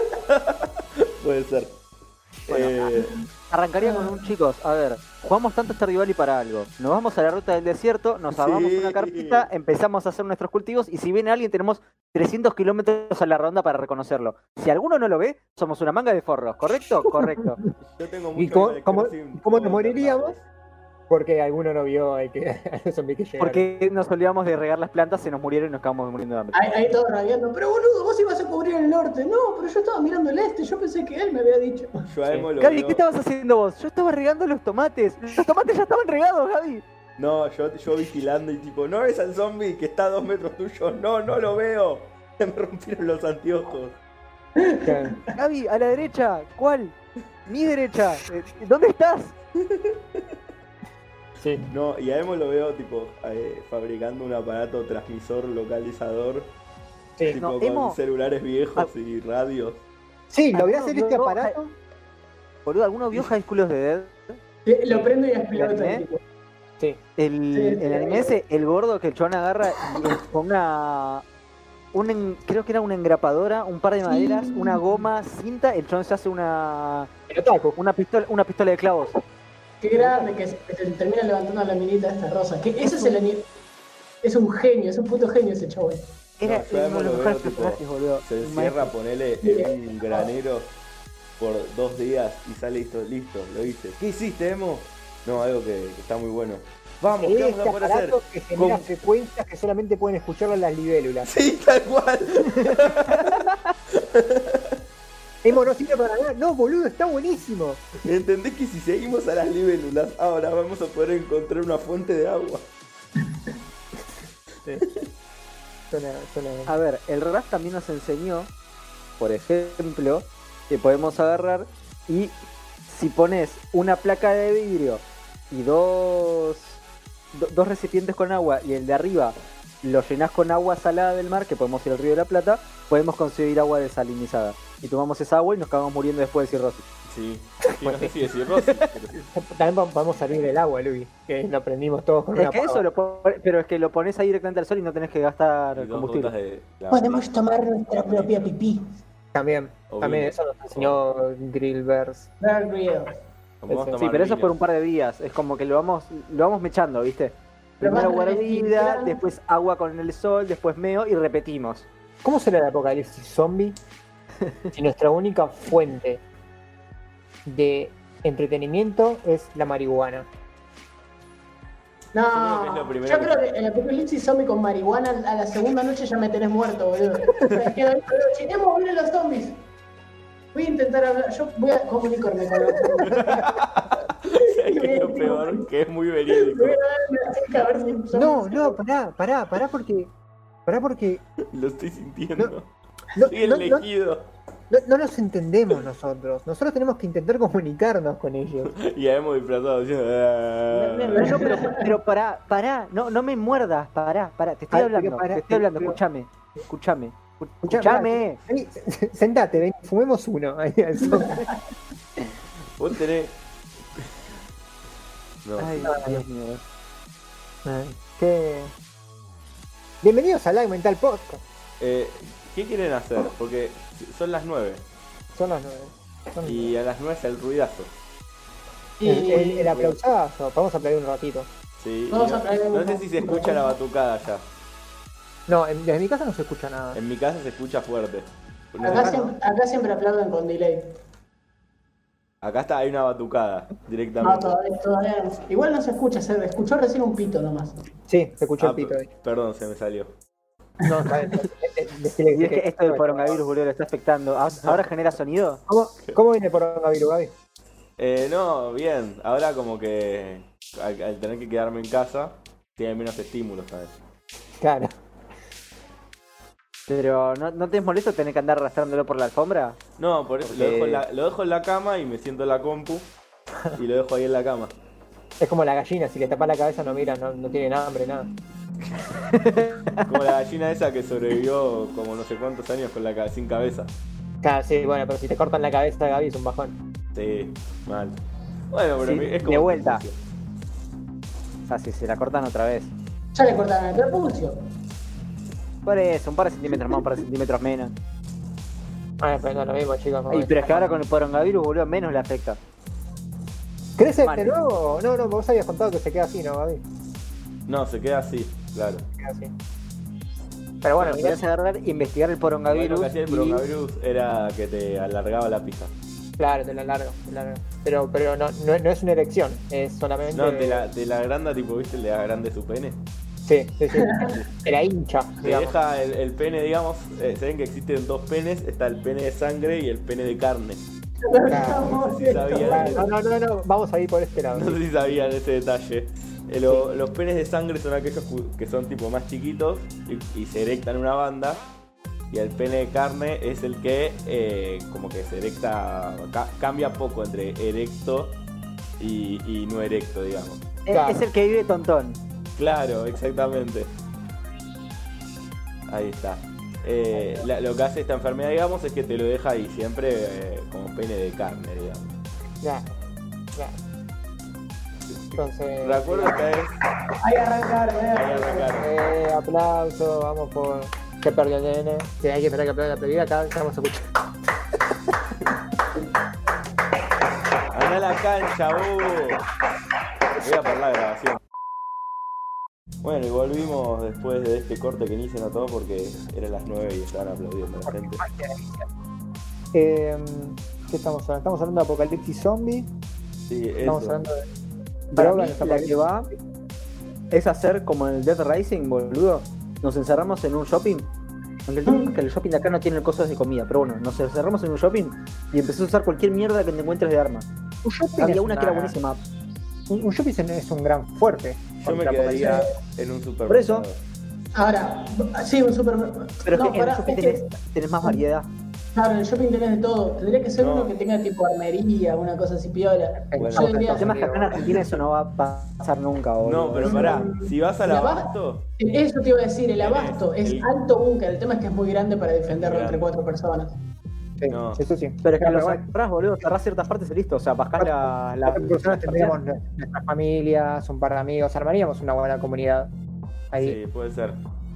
Puede ser. Bueno, arrancaría con un chicos. A ver, jugamos tanto Stardew Valley para algo. Nos vamos a la ruta del desierto, nos armamos Sí. una carpita, empezamos a hacer nuestros cultivos y si viene alguien tenemos 300 kilómetros a la ronda para reconocerlo. Si alguno no lo ve, somos una manga de forros, ¿correcto? Correcto. Yo tengo ¿Y mucho cómo nos moriríamos? Porque alguno no vio a los zombies que llegaron. Porque nos olvidamos de regar las plantas, se nos murieron y nos acabamos muriendo de hambre. Ahí todos rabiando, pero boludo, vos ibas a cubrir el norte. No, pero yo estaba mirando el este, yo pensé que él me había dicho. Yo a Emo lo Gaby, veo- ¿qué estabas haciendo vos? Yo estaba regando los tomates. Los tomates ya estaban regados, Gaby. No, yo vigilando y tipo, no ves al zombie que está a 2 metros tuyo, no lo veo. Me rompieron los anteojos. Claro. Gaby, a la derecha. ¿Cuál? Mi derecha. ¿Dónde estás? Sí. No, y a Emo lo veo tipo fabricando un aparato transmisor localizador, Sí. tipo No, con Emo- celulares viejos y radios. Sí, logré ¿Alguno hacer vio- este aparato. Boludo, ¿alguno vio High School of the Dead? Lo prendo y explota. ¿Eh? tipo. Sí. El anime ese, el gordo que el chabón agarra y con creo que era una engrapadora, un par de maderas, una goma, cinta, el chabón se hace una pistola de clavos. Qué grande que se termina levantando la minita esta rosa. Que ese es el es un genio, es un puto genio ese chabón. Era No, yo uno de lo los veo, mejores tipo, personajes, boludo. Se Un encierra, maestro. ponele en un granero por 2 días y sale listo, lo hice. ¿Qué hiciste, Emo? No, algo que está muy bueno. Vamos, ¿qué vamos Este a poder hacer? aparato que genera Con- frecuencias que solamente pueden escucharlo las libélulas. Sí, tal cual. Emo no sirve para nada. No, boludo, está buenísimo. ¿Entendés que si seguimos a las libélulas, ahora vamos a poder encontrar una fuente de agua? Suena. A ver, el RAS también nos enseñó, por ejemplo, que podemos agarrar y si pones una placa de vidrio y dos recipientes con agua y el de arriba lo llenás con agua salada del mar, que podemos ir al Río de la Plata, podemos conseguir agua desalinizada. Y tomamos esa agua y nos acabamos muriendo después de cirrosis. Sí, sí, no sé si decir Rosy, pero sí. También podemos servir del agua, Luis, que lo aprendimos todos con Es una que eso pero es que lo pones ahí directamente al sol y no tenés que gastar Y 2 combustible. gotas de Podemos tomar nuestra propia pipí. También vino. eso nos enseñó Grillverse. Bear Grylls. Como vos Sí, Sí, tomar pero eso es vino. por un par de días. Es como que lo vamos mechando, ¿viste? Pero Primero vas agua hervida, reciclando. después agua con el sol, después meo y repetimos. ¿Cómo será el apocalipsis zombie si nuestra única fuente de entretenimiento es la marihuana? No, Yo creo que es lo primero yo que- creo que el apocalipsis zombie con marihuana a la segunda noche ya me tenés muerto, boludo. Chinemos, vienen los zombies. Voy a intentar hablar, yo voy a comunicarme con los zombies. ¿Sabes qué es lo peor? Que es muy verídico. Voy a darme así, a ver si son- No, pará porque Lo estoy sintiendo. no, Soy no, elegido. no nos entendemos nosotros. Nosotros tenemos que intentar comunicarnos con ellos. Y ya hemos disfrazado diciendo. Pero pará, no me muerdas, pará, te estoy Ay, hablando, pero pará, te estoy hablando, pero- escúchame. Escuchame. Vení, sentate, ven, fumemos uno. Ahí al sol. Vos tenés. No. Ay, Dios mío. ¿Qué? Bienvenidos a Lag Mental Podcast. ¿Qué quieren hacer? Porque son las 9 Son las 9. y a las 9 es el ruidazo. El aplausazo. Vamos a aplaudir un ratito. Sí, Vamos no, a traer no sé si se escucha la batucada ya. No, desde mi casa no se escucha nada. En mi casa se escucha fuerte. Acá siempre aplauden con delay. Acá está, hay una batucada No, directamente. todavía no. Igual no se escucha, se escuchó recién un pito nomás. Sí, se escuchó Ah, el pito ahí. perdón, se me salió. No, está bien. Y es que esto del coronavirus, boludo, lo está afectando. ¿Ahora genera sonido? ¿Cómo viene por coronavirus, Gaby? No, bien. Ahora como que al tener que quedarme en casa, tiene menos estímulos, ¿sabes? Claro. Pero ¿no te es molesto tener que andar arrastrándolo por la alfombra? No, por eso Porque- lo dejo en la cama y me siento en la compu y lo dejo ahí en la cama. Es como la gallina, si le tapas la cabeza no mira, no tienen hambre, nada. Como la gallina esa que sobrevivió como no sé cuántos años con sin cabeza. Claro, sí, bueno, pero si te cortan la cabeza, Gaby, es un bajón. Sí, mal. Bueno, pero Sí, es como de vuelta. ejercicio. O sea, si se la cortan otra vez. Ya le cortaron el prepucio. Por eso, un par de centímetros más, un par de centímetros menos. Pero no es lo mismo, chicos. Ay, pero es que ahora con el coronavirus, boludo, menos le afecta. ¿Crece Mal. de nuevo? No, vos habías contado que se queda así, ¿no, Gaby? No, se queda así, claro. Se queda así. Pero bueno, Podrías agarrar e investigar el Bueno, coronavirus. lo que hacía el y- coronavirus era que te alargaba la pija. claro, te la largo. Pero no es una erección, es solamente... No, te la agranda, tipo, ¿viste? Le agrande su pene. Sí. Te la hincha, Te digamos. deja el pene, digamos, saben que existen dos penes, está el pene de sangre y el pene de carne. Claro. Si sabían, No, vamos a ir por este lado. no sé si sabían ese detalle. Los penes de sangre son aquellos que son tipo más chiquitos y se erectan en una banda. Y el pene de carne es el que como que se erecta, cambia poco entre erecto y no erecto, digamos. Claro. Es el que vive tontón. Claro, exactamente. Ahí está. Lo que hace esta enfermedad, digamos, es que te lo deja ahí siempre como pene de carne, digamos. Ya. Entonces... Recuerdo que es... Ahí arrancaron, Ahí arrancaron. aplauso, vamos por... Se perdió el nene. Sí, hay que esperar que aplaude la pedida, acá estamos escuchando. Anda a la cancha, Voy a por la grabación. Bueno, y volvimos después de este corte que ni se notó porque eran las 9 y estaban aplaudiendo la gente. ¿Qué estamos hablando? Estamos hablando de apocalipsis zombie. Sí, Estamos eso. hablando de Para droga mí, en esta la que va es hacer como en el Death Rising, boludo. Nos encerramos en un shopping. Aunque el tema es que el shopping de acá no tiene cosas de comida, pero bueno, nos encerramos en un shopping y empezó a usar cualquier mierda que te encuentres de arma. Un shopping Había es una que era buenísima. Un shopping es un gran fuerte. Yo me contra quedaría apocalipsis. en un supermercado. Por eso. Ahora, sí, un supermercado. Pero es No, que en el pará, shopping es que- tenés más variedad. Claro, en el shopping tenés de todo. Tendría que ser No. uno que tenga tipo armería, una cosa así piola. Bueno, Yo diría- El tema es que acá en Argentina eso no va a pasar nunca, boludo. No, pero pará, si vas al La abasto, Eso te iba a decir, el abasto es El- alto búnker. El tema es que es muy grande para defenderlo Grande. entre 4 personas. Sí, No. eso sí. Pero es que Claro, lo bueno, cerrás, boludo, cerrás ciertas partes y listo. O sea, bajás la cuatro personas tendríamos nuestras familias, un par de amigos, armaríamos una buena comunidad ahí. sí, puede ser.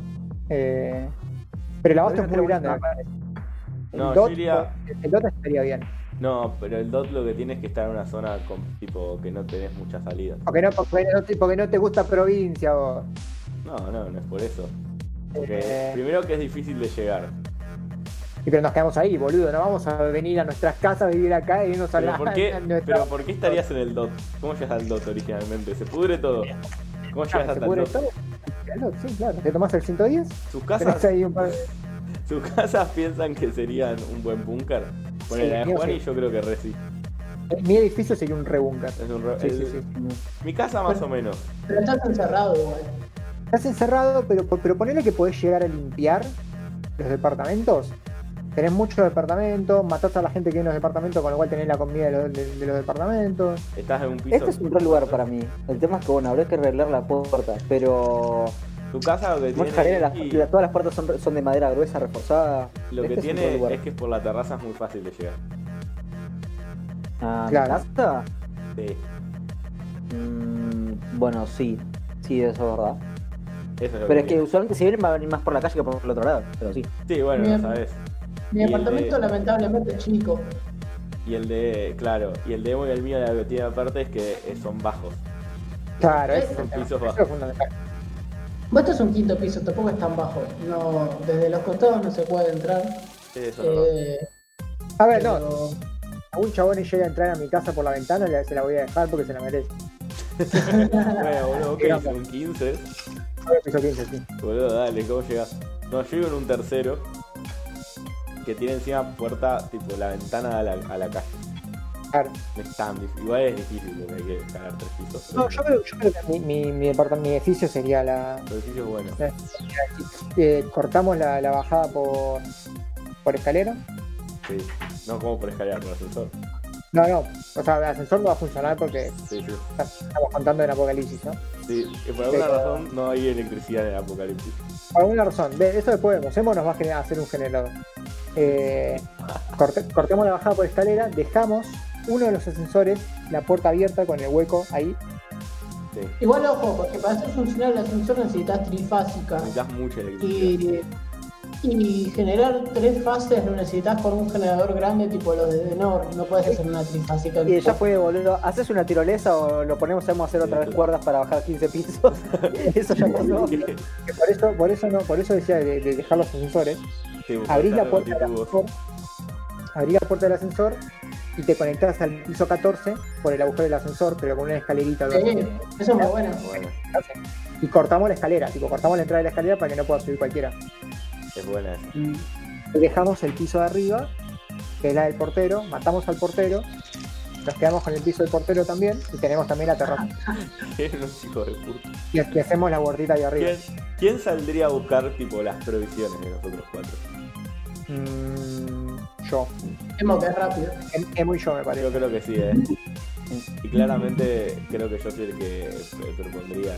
Pero el abasto es muy grande, me parece. No, El yo DOT, iría- el DOT estaría bien. No, pero el DOT lo que tiene es que estar en una zona con tipo que no tenés muchas salidas. Porque no te gusta provincia vos. No es por eso. Porque Eh, primero que es difícil de llegar. pero nos quedamos ahí, boludo. No vamos a venir a nuestras casas, vivir acá y irnos a Pero la pero ¿por qué estarías en el DOT? ¿Cómo llegas al DOT originalmente? Se pudre todo. ¿Cómo llegas se hasta el pudre DOT? todo. El DOT, sí, claro. ¿Te tomás el 110? Sus Tenés casas, ahí un par... sus casas piensan que serían un buen búnker. Bueno, Sí, la de mío Juan sí. y yo creo que re sí. Mi edificio sería un rebúnker. Es un Sí, sí, sí. Mi casa más o menos. Pero estás encerrado igual. Estás encerrado, pero ponele que podés llegar a limpiar los departamentos. Tenés muchos departamentos, matás a la gente que vive en los departamentos, con lo cual tenés la comida de los departamentos. Estás en un piso. Este es un re lugar para mí. El tema es que, bueno, habría que arreglar la puerta, pero... Tu casa lo que Como tiene, escalera, y todas las puertas son de madera gruesa, reforzada. lo que Este es un re tiene lugar. es que por la terraza es muy fácil de llegar. Ah, Claro. ¿casa? Sí. Bueno, sí, eso es verdad. Eso es lo Pero es que quiero. usualmente si vienen va a venir más por la calle que por el otro lado, pero sí. Sí, bueno, Bien. lo sabes. Mi Y el departamento de- lamentablemente es chico. Y el de, claro, y el de Emo y el mío de la que tiene aparte es que son bajos. Claro, ese es Son el tema. pisos Eso bajos. es fundamental. Esto es un quinto piso, tampoco es tan bajo. No, desde los costados no se puede entrar. Sí, eso es verdad. A ver, no, Pero- a un chabón y llega a entrar a mi casa por la ventana, se la voy a dejar porque se la merece. Bueno, boludo, ¿qué hice? ¿Un 15? Ahora piso 15, sí. Boludo, dale, ¿cómo llegás? No, yo vivo en un tercero que tiene encima puerta, tipo la ventana a la calle. Claro. No es tan difícil. Igual es difícil porque hay que cagar 3 pisos. No, yo creo que mi edificio sería la. El edificio es bueno. Cortamos la bajada por escalera. Sí. No como por escalera, por ascensor. No, o sea, el ascensor no va a funcionar porque Sí, sí. estamos contando en apocalipsis, ¿no? Sí, y por alguna Pero- razón no hay electricidad en el apocalipsis. Por alguna razón, eso después vemos, Emo nos va a hacer un generador. Cortamos la bajada por escalera, dejamos uno de los ascensores, la puerta abierta con el hueco ahí. Sí. Igual ojo, porque para hacer funcionar el ascensor necesitas trifásica. Necesitas mucha electricidad. Y generar 3 fases lo necesitas con un generador grande tipo los de Denor. No puedes hacer una trifásica. Y ya fue, boludo. ¿Haces una tirolesa o lo ponemos a hacer otra vez cuerdas para bajar 15 pisos? Eso ya pasó. Que por eso decía de dejar los ascensores. Sí, Abrís la buscar puerta del multitubos. ascensor, abrís la puerta del ascensor y te conectás al piso 14 por el agujero del ascensor, pero con una escalerita. Sí, eso es muy bueno. Bueno, Y cortamos la escalera, cortamos la entrada de la escalera para que no pueda subir cualquiera. es buena esa. Y dejamos el piso de arriba, que es la del portero, matamos al portero, nos quedamos con el piso del portero también y tenemos también la terraza. Eres un hijo de puta. Y aquí hacemos la gordita ahí arriba. ¿Quién saldría a buscar tipo las provisiones de nosotros 4? Yo. Emo que es rápido. Emo y yo me Yo parece. creo que sí, Y claramente creo que yo soy el que propondría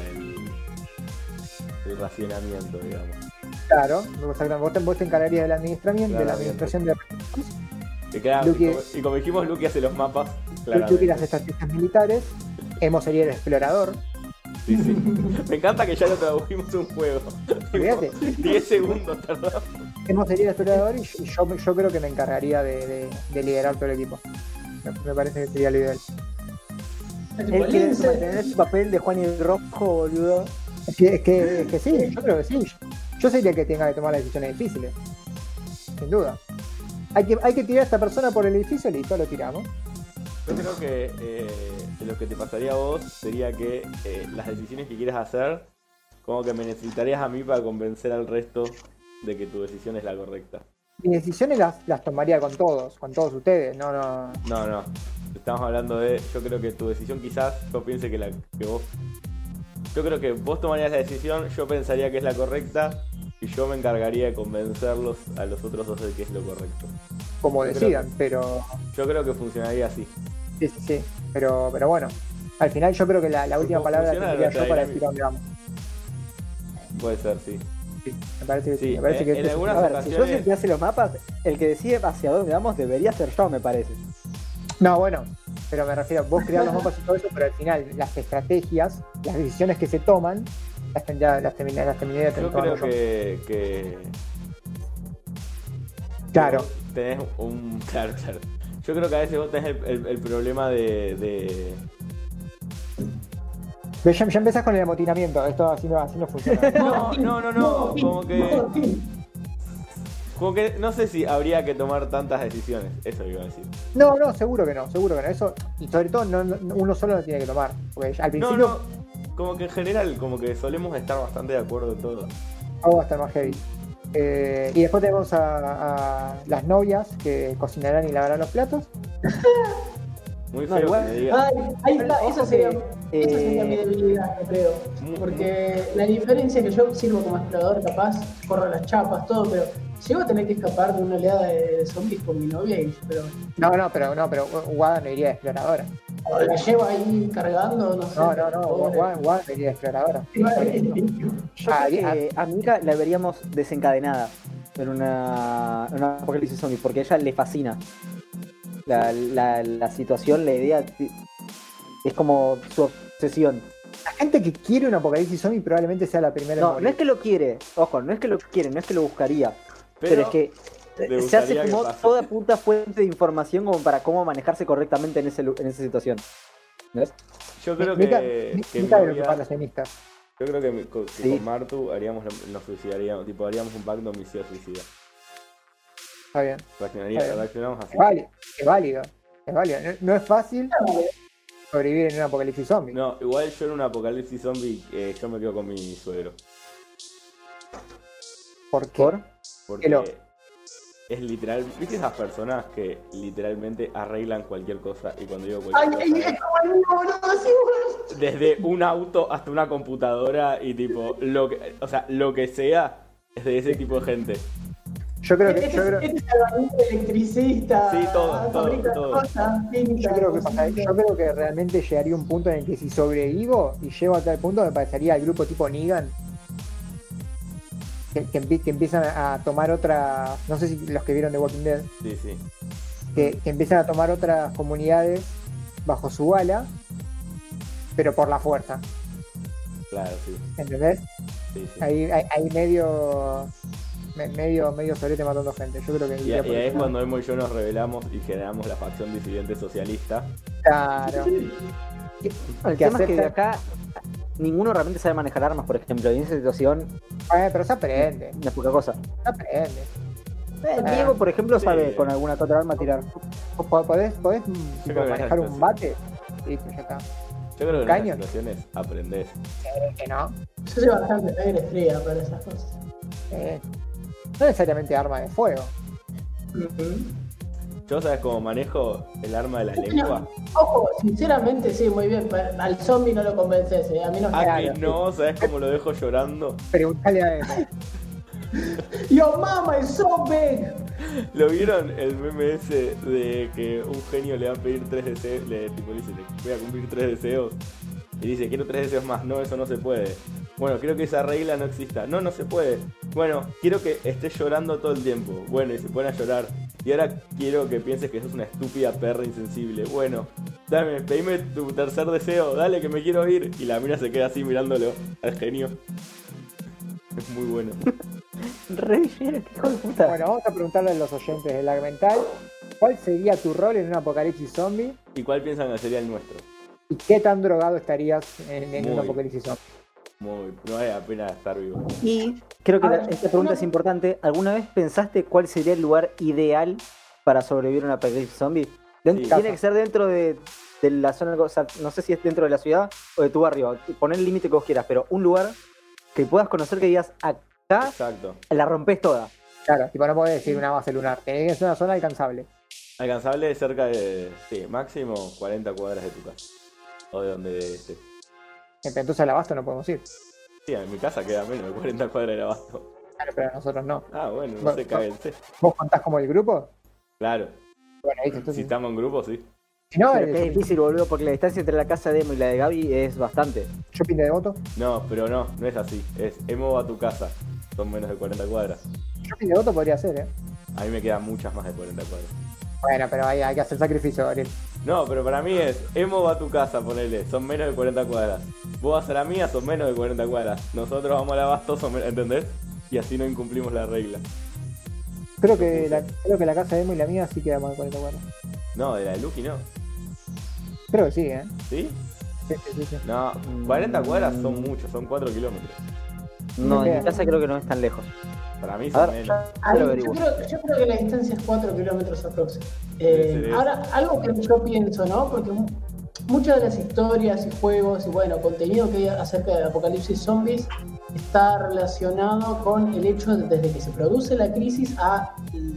el racionamiento, digamos. Claro, vos te encargarías del administramiento, de la Claramente. administración de Que claro, Lucky- y como dijimos, Lucky hace los mapas, Lucky claramente. las estrategias militares. Emo sería el explorador. Sí, sí. Me encanta que ya lo tradujimos un juego. Olvídate. 10 segundos tardamos. Emo sería el explorador y yo creo que me encargaría de liderar todo el equipo. Me parece que sería lo ideal. Tipo, Él quiere Lince. mantener su papel de Juan y Rojo, boludo. Es que sí, yo creo que sí. Yo sería el que tenga que tomar las decisiones difíciles. Sin duda. Hay que tirar a esta persona por el edificio, listo, lo tiramos. Yo creo que lo que te pasaría a vos sería que las decisiones que quieras hacer, como que me necesitarías a mí para convencer al resto de que tu decisión es la correcta. Mis decisiones las tomaría con todos ustedes. No. No, no. Estamos hablando de. Yo creo que tu decisión quizás yo piense que vos. Yo creo que vos tomarías la decisión, yo pensaría que es la correcta y yo me encargaría de convencerlos a los otros dos de que es lo correcto. Como Yo decidan, creo pero Yo creo que funcionaría así. sí. Pero bueno, al final yo creo que la última ¿Cómo palabra la funciona tendría nuestra yo para dinámica? decir a dónde vamos. Puede ser, sí. Sí, me parece que Sí, me parece que en este es un- algunas A ver, si yo soy el ocasiones. que hace los mapas, el que decide hacia dónde vamos debería ser yo, me parece. No, bueno, pero me refiero, vos creás los mapas y todo eso, pero al final las estrategias, las decisiones que se toman, las terminaría Yo tomando creo yo. que. Claro. vos tenés un. Claro. Yo creo que a veces vos tenés el problema de. Pero ya empezás con el amotinamiento, esto así no funciona. No. Como que no sé si habría que tomar tantas decisiones. Eso iba a decir. No, seguro que no. Eso, y sobre todo uno solo no tiene que tomar. Porque al No, principio no. Como que en general, como que solemos estar bastante de acuerdo en todo. todo va a estar más heavy. Y después tenemos a las novias que cocinarán y lavarán los platos. Muy No, feo igual- que me digas. Ay, ahí está, Ojo esa sería que, mi debilidad, yo creo. Porque la diferencia es que yo sirvo como explorador capaz, corro las chapas, todo, pero llego a tener que escapar de una oleada de zombies con mi novia y pero Pero Wada no iría de exploradora. o la llevo ahí cargando, no sé. No, pobre. Wada no iría de exploradora. yo Ah, creo que a Mika la veríamos desencadenada en una apocalipsis zombie, porque a ella le fascina la situación, la idea. Es como obsesión. La gente que quiere un apocalipsis zombie probablemente sea la primera en No, no morir. es que lo quiere, ojo, no es que lo quiere, no es que lo buscaría. Pero es que le se hace gustaría que como pase. toda puta fuente de información como para cómo manejarse correctamente en esa situación. ¿Ves? Yo creo Mica que de mi los vida- separacionistas. yo creo que con Sí. Martu nos suicidaríamos, tipo haríamos un pacto homicida-suicida. Está bien. Reaccionamos así. Es válido. Es válido. Es válido. No es fácil sobrevivir en un apocalipsis zombie. No, igual yo en un apocalipsis zombie, yo me quedo con mi suegro. ¿Por qué? ¿Por? Porque Hello. es literal. ¿Viste esas personas que literalmente arreglan cualquier cosa? Y cuando digo Ay, cualquier ay, cosa, es como el mío, boludo, sí, boludo. desde un auto hasta una computadora y tipo, lo que sea, es de ese tipo de gente. Yo creo que, Este yo creo, es albañil, electricista. Sí, todo, fabrica todo. cosas, pinta, yo creo que pasa- cocina. yo creo que realmente llegaría un punto en el que si sobrevivo y llego a tal punto me parecería el grupo tipo Negan. Que empiezan a tomar otra. No sé si los que vieron The Walking Dead. Sí, sí. Que empiezan a tomar otras comunidades bajo su ala, pero por la fuerza. Claro, sí. ¿Entendés? Sí, sí. Ahí medio solete matando gente. Yo creo que Y iría por ahí es eso. cuando Emo y yo nos rebelamos y generamos la facción disidente socialista. Claro. El Que tema es que de acepta- acá ninguno realmente sabe manejar armas, por ejemplo, y en esa situación Pero se aprende. no es poca cosa. Se aprende. Diego, por ejemplo, sí. sabe con alguna que otra arma tirar. ¿Podés tipo, creo que manejar es un así. bate? Listo, ya está. Yo creo que en Caño. esas situaciones aprendés. Que no. Yo soy bastante sangre fría para esas cosas. No necesariamente arma de fuego. Yo, ¿sabes cómo manejo el arma de la lengua? Ojo, sinceramente, sí, muy bien. Al zombie no lo convences, a mí no me Ah, Claro. que no, ¿sabes cómo lo dejo llorando? Preguntale a Emo. Yo, mama, es so big. ¿Lo vieron el meme ese de que un genio le va a pedir 3 deseos? Le dice, voy a cumplir 3 deseos. Y dice, quiero 3 deseos más. No, eso no se puede. Bueno, quiero que esa regla no exista. No, no se puede. Bueno, quiero que estés llorando todo el tiempo. Bueno, y se pone a llorar. Y ahora quiero que pienses que sos una estúpida perra insensible. Bueno, pedime tu tercer deseo. Dale, que me quiero ir. Y la mina se queda así mirándolo al genio. Es muy bueno. Re bien, qué hijo de puta. Bueno, vamos a preguntarle a los oyentes de Lag Mental. ¿Cuál sería tu rol en un apocalipsis zombie? ¿Y cuál piensan que sería el nuestro? ¿Y qué tan drogado estarías en un Muy. apocalipsis zombie? Muy, no vale la pena estar vivo. Y creo que A ver, esta pregunta es importante. ¿Alguna vez pensaste cuál sería el lugar ideal para sobrevivir a un apocalipsis zombie? Sí. Tiene que ser dentro de la zona, o sea, no sé si es dentro de la ciudad o de tu barrio. Poner el límite que vos quieras, pero un lugar que puedas conocer que digas, acá Exacto. la rompes toda. Claro, tipo, no podés decir una base lunar. Tenés que ser una zona alcanzable. Alcanzable cerca de, sí, máximo 40 cuadras de tu casa. O de donde estés. Entonces al abasto no podemos ir. Sí, en mi casa queda menos de 40 cuadras del abasto. Claro, pero nosotros no. Ah, bueno, no Bueno, se cáguense. ¿Vos contás como el grupo? Claro, Bueno, ahí si entonces. estamos en grupo, sí. Si no, Pero el que es difícil, boludo, porque la distancia entre la casa de Emo y la de Gaby es bastante. shopping de Devoto. No, pero no es así. Es Emo va a tu casa. Son menos de 40 cuadras. Shopping de Devoto podría ser, ¿eh? A mí me quedan muchas más de 40 cuadras. Bueno, pero ahí hay que hacer sacrificio, Gabriel. No, pero para mí es Emo va a tu casa, ponele. Son menos de 40 cuadras. Vos vas a la mía, son menos de 40 cuadras. Nosotros vamos al abasto, son menos, ¿entendés? Y así no incumplimos la regla. Creo que la casa de Emo y la mía sí queda más de 40 cuadras. No, de la de Lucky no. Creo que sí, ¿eh? ¿Sí? Sí. No, 40 cuadras son muchos, son 4 kilómetros. No, en queda. mi casa creo que no es tan lejos. Para mí A son ver, menos. Ahí, lo yo, averiguo. creo que la distancia es 4 kilómetros aproximadamente. Debe ser eso. Ahora, algo que yo pienso, ¿no? Porque muchas de las historias y juegos y bueno, contenido que hay acerca de apocalipsis zombies está relacionado con el hecho de desde que se produce la crisis a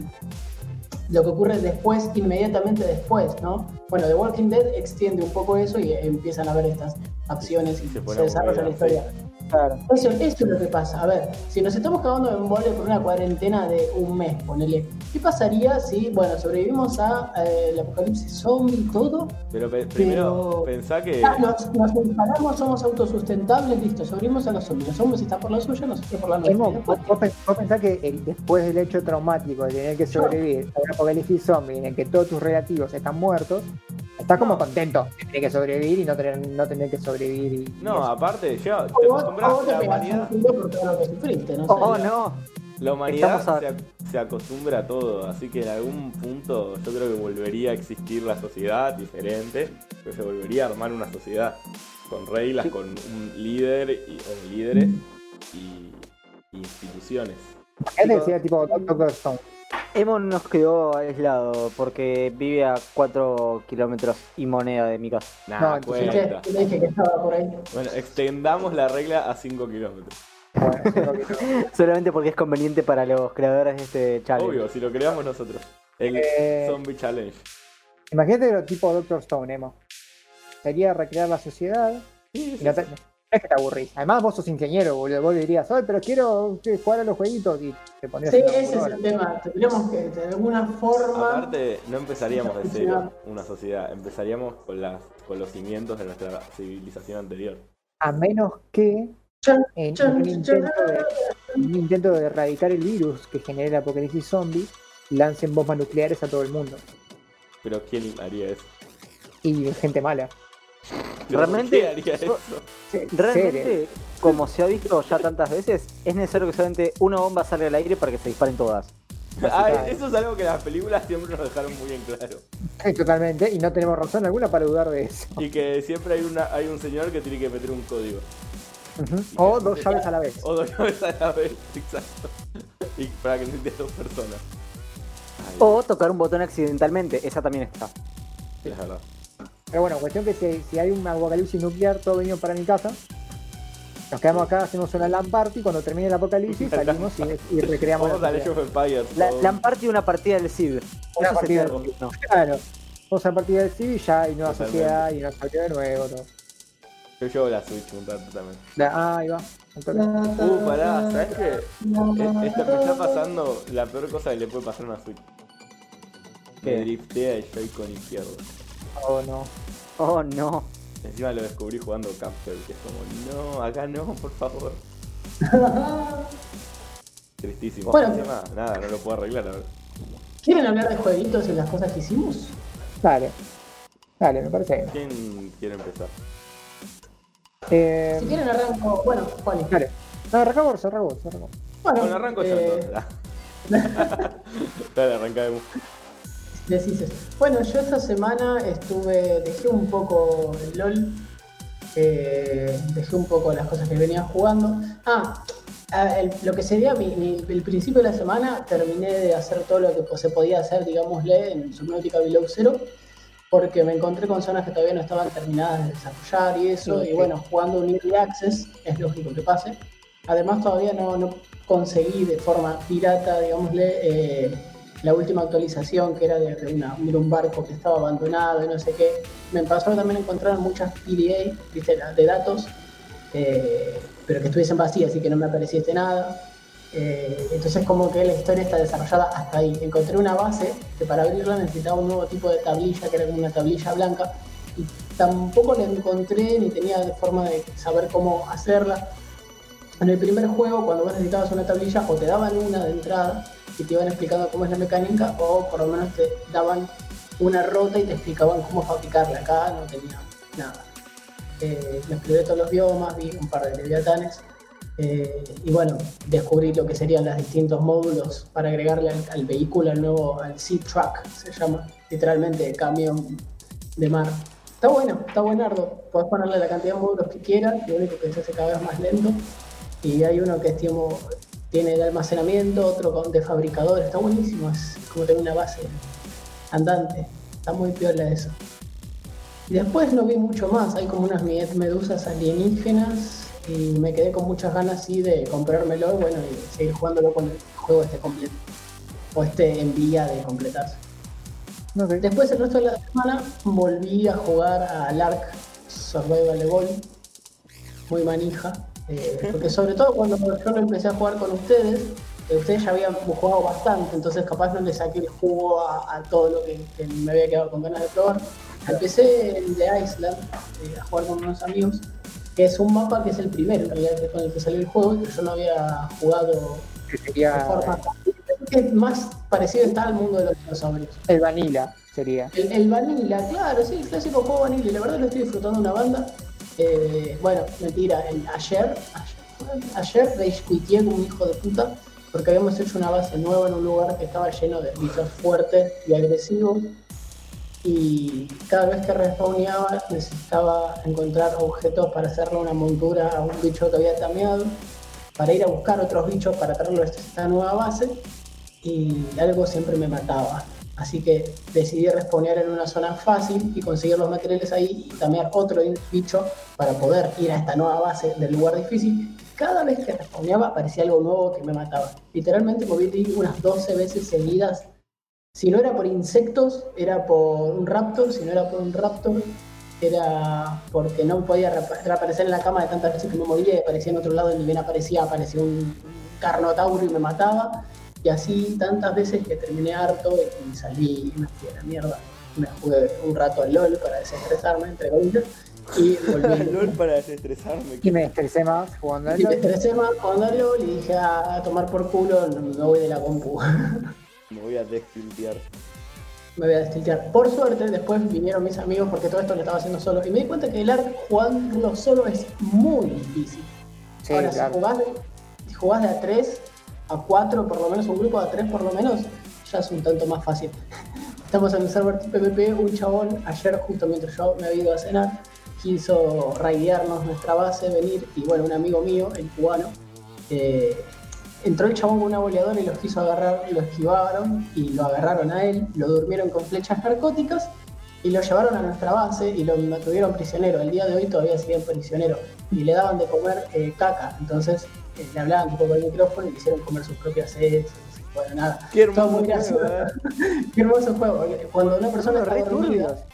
lo que ocurre después, inmediatamente después, ¿no? Bueno, The Walking Dead extiende un poco eso y empiezan a ver estas acciones y Se pone se desarrolla la aburrida, historia. Claro. Eso es lo que pasa. A ver, si nos estamos cagando en embole por una cuarentena de un mes, ponele. ¿Qué pasaría si, bueno, sobrevivimos a el apocalipsis zombie y todo? Pero primero pensá que. Nos instalamos, somos autosustentables, listo, sobrevivimos a los zombies. Los zombies están por la suya, nosotros por la Emo, nuestra. vos pensás que después del hecho traumático de tener que sobrevivir a un apocalipsis zombie en el que todos tus relativos están muertos, Estás como contento de tener que sobrevivir y no tener que sobrevivir. Y No, eso. aparte, ya te O vos acostumbras te la pegás humanidad. un tiro por todo lo que sufriste, no sé. Oh, no. La humanidad Estamos se acostumbra a todo, así que en algún punto yo creo que volvería a existir la sociedad diferente, pero se volvería a armar una sociedad con reglas, con un líder o líderes y instituciones. Imagínate que sea tipo Doctor Stone. Emon nos quedó aislado porque vive a 4 kilómetros y moneda de mi casa. No, Nah, entonces- cuenta. Te dije que estaba por ahí. Bueno, extendamos la regla a 5 kilómetros. Bueno, sí, no. Solamente porque es conveniente para los creadores de este challenge. Obvio, si lo creamos nosotros. El Zombie Challenge. Imagínate lo tipo Doctor Stone, Emo. Sería recrear la sociedad. Y no es que te aburrís. Además, vos sos ingeniero, boludo. Vos dirías, ay, pero quiero jugar a los jueguitos. Y te pondrías Sí, una ese es computadora. el tema. Tendríamos que, de alguna forma. Aparte, no empezaríamos de cero una sociedad, empezaríamos con los cimientos de nuestra civilización anterior. A menos que Chan, en chan, un intento de erradicar el virus que genera el apocalipsis zombie, lancen bombas nucleares a todo el mundo. Pero ¿quién haría eso? Y gente mala. Realmente- ¿Quién haría eso? Realmente, como se ha visto ya tantas veces, es necesario que solamente una bomba salga al aire para que se disparen todas. Eso es algo que las películas siempre nos dejaron muy en claro. Sí, totalmente. Y no tenemos razón alguna para dudar de eso. Y que siempre hay un señor que tiene que meter un código. Ujú. O dos llaves a la vez. O dos llaves a la vez, exacto. Y para que no esté dos personas. Ay, O tocar un botón accidentalmente, esa también está. es verdad. Pero bueno, cuestión que si hay un apocalipsis nuclear, todo venimos para mi casa. Nos quedamos acá, hacemos una LAN party. Cuando termine el apocalipsis, salimos y recreamos Vamos a la Age sociedad. of Empires. La todo. Lamparte una partida del Civ. Una Eso partida sería- del no. Claro. Vamos a la partida del CIV y ya hay nueva Totalmente. sociedad y una sociedad de nuevo. Todo. Yo llevo la Switch un rato también. Ahí va. Entonces, Pará, ¿sabes qué? Me está pasando la peor cosa que le puede pasar a una Switch. Me ¿Qué? driftea el Joy-Con izquierdo. oh no. Oh, no. Encima lo descubrí jugando Cuphead, que es como, no, acá no, por favor. Tristísimo. Bueno. Encima, nada, no lo puedo arreglar ahora. ¿Quieren hablar de jueguitos y las cosas que hicimos? Dale. Dale, me parece bien. ¿Quién quiere empezar? Si quieren arranco. Bueno, Juani. Dale. No, arranca vos. Bueno, arranco yo entonces. Dale, arrancamos. Decís eso. Bueno, yo esta semana dejé un poco el LOL, dejé un poco las cosas que venía jugando. Lo que sería el principio de la semana, terminé de hacer todo lo que se podía hacer, digámosle, en Subnautica Below Zero, porque me encontré con zonas que todavía no estaban terminadas de desarrollar y eso, Sí, y sí. bueno, jugando un Early Access, es lógico que pase. Además todavía no conseguí de forma pirata, digámosle, la última actualización que era de un barco que estaba abandonado y no sé qué. Me pasó también a encontrar muchas PDA, ¿viste? De datos, pero que estuviesen vacías y que no me apareciese nada. Entonces como que la historia está desarrollada hasta ahí. Encontré una base que para abrirla necesitaba un nuevo tipo de tablilla, que era como una tablilla blanca, y tampoco la encontré ni tenía forma de saber cómo hacerla. En el primer juego, cuando vos necesitabas una tablilla, o te daban una de entrada y te iban explicando cómo es la mecánica, o por lo menos te daban una rota y te explicaban cómo fabricarla. Acá no tenía nada. Me exploré todos los biomas, vi un par de leviatanes, y bueno, descubrí lo que serían los distintos módulos para agregarle al vehículo, al Sea Truck, se llama, literalmente camión de mar. Está buenardo. Podés ponerle la cantidad de módulos que quieras, lo único que se hace cada vez más lento. Y hay uno que tiene de almacenamiento, otro de fabricador, está buenísimo, es como tener una base andante, está muy piola eso. Y después no vi mucho más, hay como unas medusas alienígenas y me quedé con muchas ganas sí de comprármelo y bueno, y seguir jugándolo con el juego completo, o en vía de completarse. Ok. Después el resto de la semana volví a jugar al Ark Survival Evolved, muy manija, porque sobre todo cuando yo lo empecé a jugar con ustedes ya habían jugado bastante, entonces capaz no le saqué el jugo a todo lo que me había quedado con ganas de probar. Empecé en The Island a jugar con unos amigos, que es un mapa que es el primero en realidad con el que salió el juego y que yo no había jugado Que de sería forma que más parecido está al mundo de los dinosaurios. El Vanilla sería. El Vanilla, claro, sí, el clásico juego Vanilla. La verdad lo estoy disfrutando una banda. Bueno, mentira, ayer rage quiteé como un hijo de puta porque habíamos hecho una base nueva en un lugar que estaba lleno de bichos fuertes y agresivos. Y cada vez que respawneaba necesitaba encontrar objetos para hacerle una montura a un bicho que había tameado, para ir a buscar otros bichos para traerlo a esta nueva base, y algo siempre me mataba. Así que decidí respawnear en una zona fácil y conseguir los materiales ahí y tamear otro bicho para poder ir a esta nueva base del lugar difícil. Cada vez que respawneaba aparecía algo nuevo que me mataba. Literalmente moví unas 12 veces seguidas. Si no era por insectos, era por un raptor. Si no era por un raptor, era porque no podía reaparecer en la cama de tantas veces que me moría y aparecía en otro lado y ni bien aparecía un carnotauro y me mataba. Y así tantas veces que terminé harto y salí y me fui a la mierda. Me jugué un rato al LOL para desestresarme, entre comillas, y volví. LOL para desestresarme. Y me estresé más jugando al Y me LOL. estresé más jugando al LOL y dije a tomar por culo, no voy de la compu. Me voy a destiltear. Me voy a destiltear. Por suerte, después vinieron mis amigos porque todo esto lo estaba haciendo solo. Y me di cuenta que el ARC jugarlo solo es muy difícil. Sí, Ahora, claro. si jugás de a 3, a 4, por lo menos, un grupo de a 3 por lo menos, ya es un tanto más fácil. Estamos en el server PvP, un chabón, ayer justo mientras yo me había ido a cenar, quiso raidearnos nuestra base, venir, y bueno, un amigo mío, el cubano, entró el chabón con una boleadora y los quiso agarrar, lo esquivaron y lo agarraron a él, lo durmieron con flechas narcóticas y lo llevaron a nuestra base y lo tuvieron prisionero. El día de hoy todavía siguen prisionero y le daban de comer caca, entonces le hablaban tipo por el micrófono y le hicieron comer sus propias heces. Bueno, nada. Qué Todo hermoso muy gracioso. juego, Qué hermoso juego. Cuando una persona está Re dormida, turbios.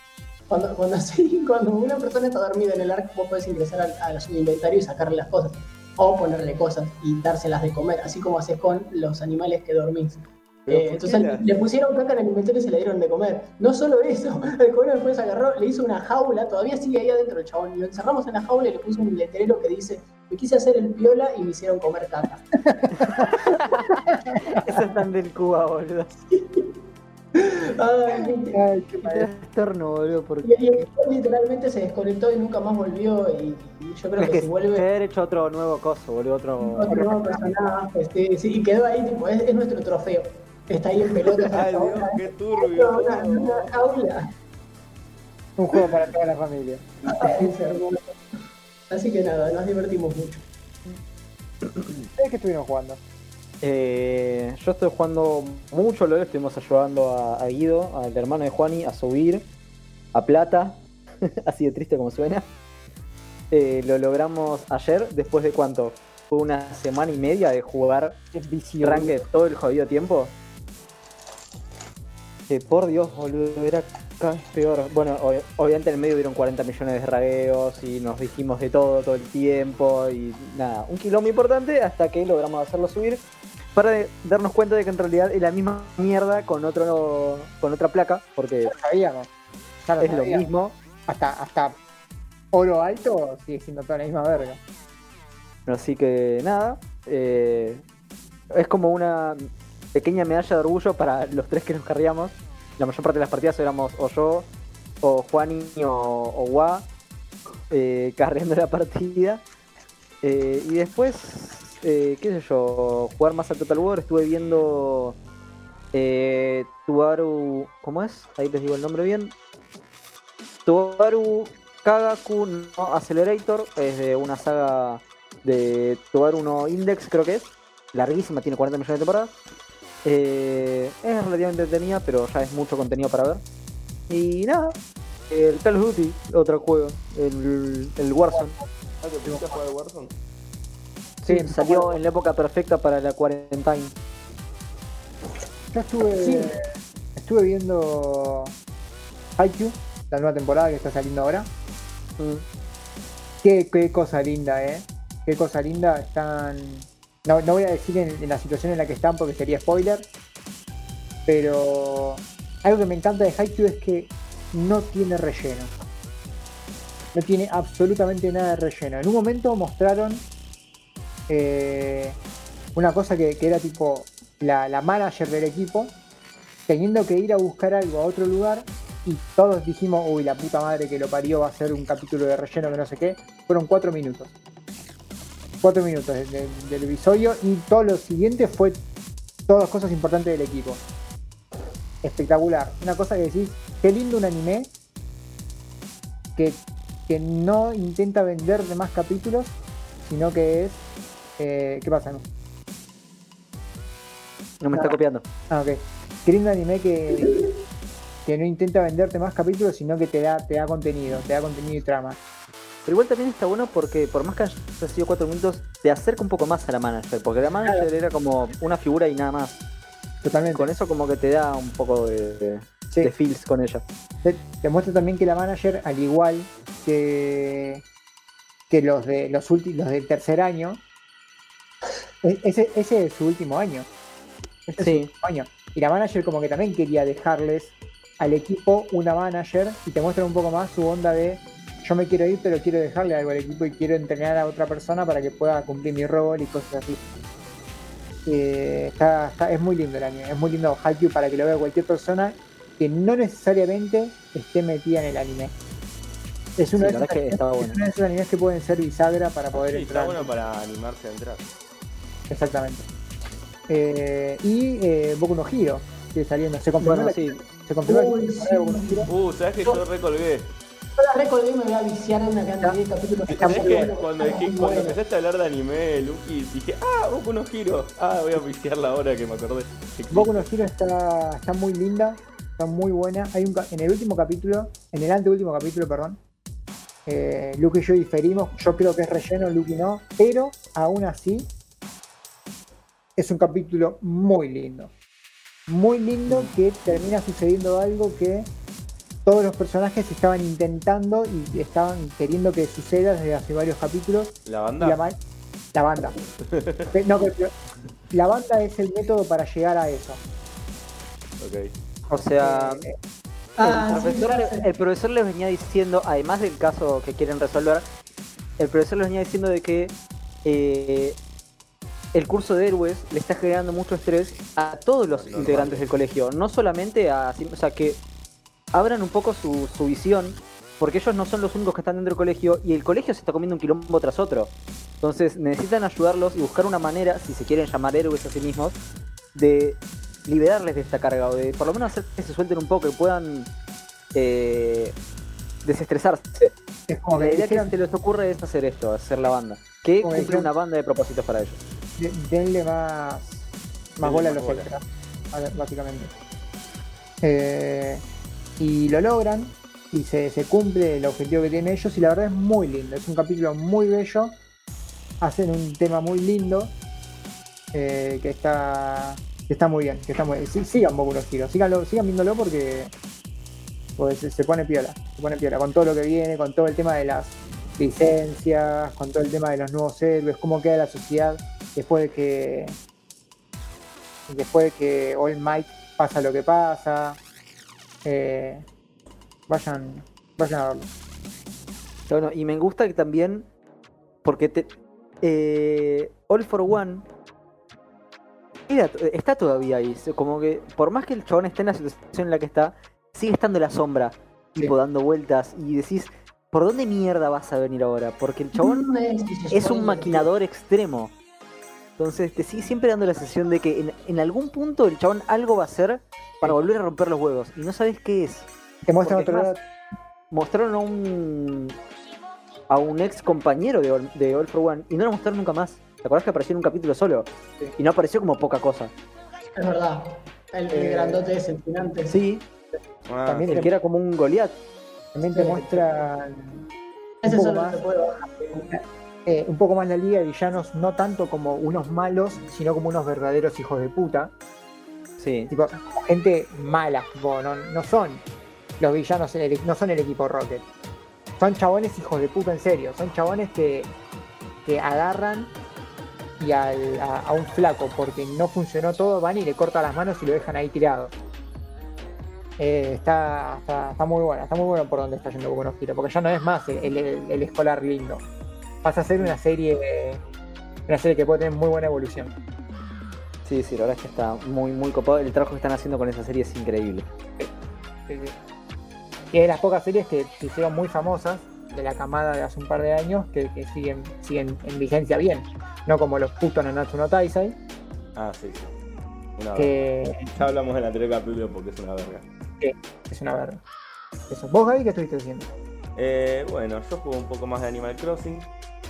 cuando una persona está dormida en el ARC, vos podés ingresar a su inventario y sacarle las cosas. O ponerle cosas y dárselas de comer, así como haces con los animales que dormís. Entonces le pusieron caca en el inventario y se le dieron de comer. No solo eso, el joven después agarró, le hizo una jaula, todavía sigue ahí adentro el chabón. Lo encerramos en la jaula y le puso un letrero que dice: me quise hacer el piola y me hicieron comer caca. Eso es tan del Cuba, boludo. Ay, qué Qué padre. trastorno, boludo, porque Y el chabón literalmente se desconectó y nunca más volvió. Y yo creo es que que si se vuelve. debe haber hecho otro nuevo coso, boludo, otro... Otro nuevo personaje, sí, y quedó ahí, tipo, es nuestro trofeo. Está ahí en pelota. Ay, Dios, qué turbio. Una jaula. Un juego para toda la familia. Es hermoso. Así que nada, nos divertimos mucho. ¿Ustedes qué estuvieron jugando? Yo estoy jugando mucho LOL, estuvimos ayudando a Guido, al hermano de Juani, a subir a plata, así de triste como suena. Lo logramos ayer, después de ¿cuánto? Fue una semana y media de jugar Es vicio. Ranked todo el jodido tiempo. Por Dios, boludo, era cada vez peor. Bueno, obviamente en el medio hubieron 40 millones de ragueos y nos dijimos de todo el tiempo y nada, un quilombo importante hasta que logramos hacerlo subir para darnos cuenta de que en realidad es la misma mierda con otra placa, porque Ya lo sabíamos. Ya lo es lo sabíamos. mismo. Hasta oro alto sigue siendo toda la misma verga. Así que nada, es como una pequeña medalla de orgullo para los tres que nos carriamos. La mayor parte de las partidas éramos o yo, o Juani, o Wa, carreando la partida. Y después, qué sé yo, jugar más al Total War. Estuve viendo Tuaru, ¿cómo es? Ahí les digo el nombre bien. Tuaru Kagaku no Accelerator, es de una saga de Tuaru no Index, creo que es. Larguísima, tiene 40 millones de temporadas. Es relativamente entretenida, pero ya es mucho contenido para ver. Y nada, el Call of Duty, otro juego, el Warzone. Ah, ¿te pusiste a jugar al Warzone? Sí, salió en la época perfecta para la quarantine. Yo estuve viendo Haikyuu, la nueva temporada que está saliendo ahora. Qué cosa linda, qué cosa linda. Están... No voy a decir en la situación en la que están porque sería spoiler. Pero algo que me encanta de Haikyuu es que no tiene relleno. No tiene absolutamente nada de relleno. En un momento mostraron una cosa que era tipo la manager del equipo, teniendo que ir a buscar algo a otro lugar, y todos dijimos, uy, la puta madre que lo parió, va a ser un capítulo de relleno que no sé qué. Fueron 4 minutos. 4 minutos del episodio, y todo lo siguiente fue todas cosas importantes del equipo. Espectacular. Una cosa que decís, qué lindo un anime que no intenta vender de más capítulos, sino que es... ¿qué pasa? No me está copiando. Ah, ok. Qué lindo anime que no intenta venderte más capítulos, sino que te da contenido y trama. Pero igual también está bueno porque por más que haya sido 4 minutos, te acerca un poco más a la manager, porque la manager era como una figura y nada más. Totalmente. Con eso como que te da un poco de feels con ella. Te muestra también que la manager, al igual que los del tercer año, ese es su último año. Este es su último año. Y la manager como que también quería dejarles al equipo una manager, y te muestra un poco más su onda de yo me quiero ir, pero quiero dejarle algo al equipo y quiero entrenar a otra persona para que pueda cumplir mi rol y cosas así. Es muy lindo el anime, es muy lindo Haikyuu para que lo vea cualquier persona que no necesariamente esté metida en el anime. Es uno de esos animes que pueden ser bisagra para poder entrar. Está bueno para animarse a entrar. Exactamente. Boku no Hero, que saliendo. Se confirmó. Bueno, sí. Se confirmó Uy, el sí. Boku no Hero. ¿Sabes que yo recolgué? Yo la recordé y me voy a viciar en una cantidad de capítulos. Está ¿Sabes muy que bueno. cuando empezaste a hablar de anime, Lucky, dije, Boku no Hero. Voy a viciarla ahora que me acordé. Boku no Hero está muy linda, está muy buena. En el último capítulo, en el anteúltimo capítulo, perdón, Luke y yo diferimos. Yo creo que es relleno, Luke no, pero aún así es un capítulo muy lindo. Muy lindo, que termina sucediendo algo que todos los personajes estaban intentando y estaban queriendo que suceda desde hace varios capítulos. ¿La banda? La banda. No, pero la banda es el método para llegar a eso. Ok. O sea, el profesor les venía diciendo, además del caso que quieren resolver, el profesor les venía diciendo de que el curso de héroes le está generando mucho estrés a todos los integrantes del colegio, no solamente o sea, que abran un poco su visión, porque ellos no son los únicos que están dentro del colegio y el colegio se está comiendo un quilombo tras otro. Entonces necesitan ayudarlos y buscar una manera, si se quieren llamar héroes a sí mismos, de liberarles de esta carga, o de por lo menos hacer que se suelten un poco, que puedan desestresarse. Es como La idea que dijeron, se les ocurre es hacer esto, hacer la banda, que como cumple dijeron, una banda de propósitos para ellos. denle más bola a los bola. extras, básicamente. Y lo logran, y se cumple el objetivo que tienen ellos, y la verdad es muy lindo. Es un capítulo muy bello. Hacen un tema muy lindo, que está muy bien. Sigan Boku no Hero, sigan viéndolo porque se pone piola. Con todo lo que viene, con todo el tema de las licencias, con todo el tema de los nuevos héroes, cómo queda la sociedad después de que All Might pasa lo que pasa. Vayan a verlo. Bueno, y me gusta que también, porque All for One está todavía ahí, como que por más que el chabón esté en la situación en la que está, sigue estando en la sombra, tipo dando vueltas, y decís, ¿por dónde mierda vas a venir ahora? Porque el chabón es un maquinador extremo. Entonces te sigue siempre dando la sensación de que en algún punto el chabón algo va a hacer para volver a romper los huevos, y no sabes qué es. Te muestran Porque otro es lado. Mostraron a un ex compañero de All for One y no lo mostraron nunca más. ¿Te acordás que apareció en un capítulo solo? Sí. Y no apareció como poca cosa. Es verdad. El grandote ese, el tirante. Sí, También el que era como un Goliath. También te muestran Ese un poco solo más, se puede bajar. un poco más la liga de villanos, no tanto como unos malos, sino como unos verdaderos hijos de puta. Sí. Tipo, como gente mala, tipo, no son los villanos, no son el equipo Rocket. Son chabones hijos de puta en serio. Son chabones que agarran y a un flaco, porque no funcionó todo, van y le cortan las manos y lo dejan ahí tirado. Está muy bueno por donde está yendo Boku no Hero, porque ya no es más el escolar lindo. Pasa a ser una serie que puede tener muy buena evolución. Sí, la verdad es que está muy, muy copado. El trabajo que están haciendo con esa serie es increíble. Sí, sí. Y es de las pocas series que se hicieron muy famosas de la camada de hace un par de años que siguen en vigencia bien. No como los putos Nanatsu no Taizai, Ah, sí. Una verga. que Ya hablamos en el anterior capítulo porque es una verga. es una verga. Eso. ¿Vos, Gaby, qué estuviste haciendo? Bueno, yo jugué un poco más de Animal Crossing.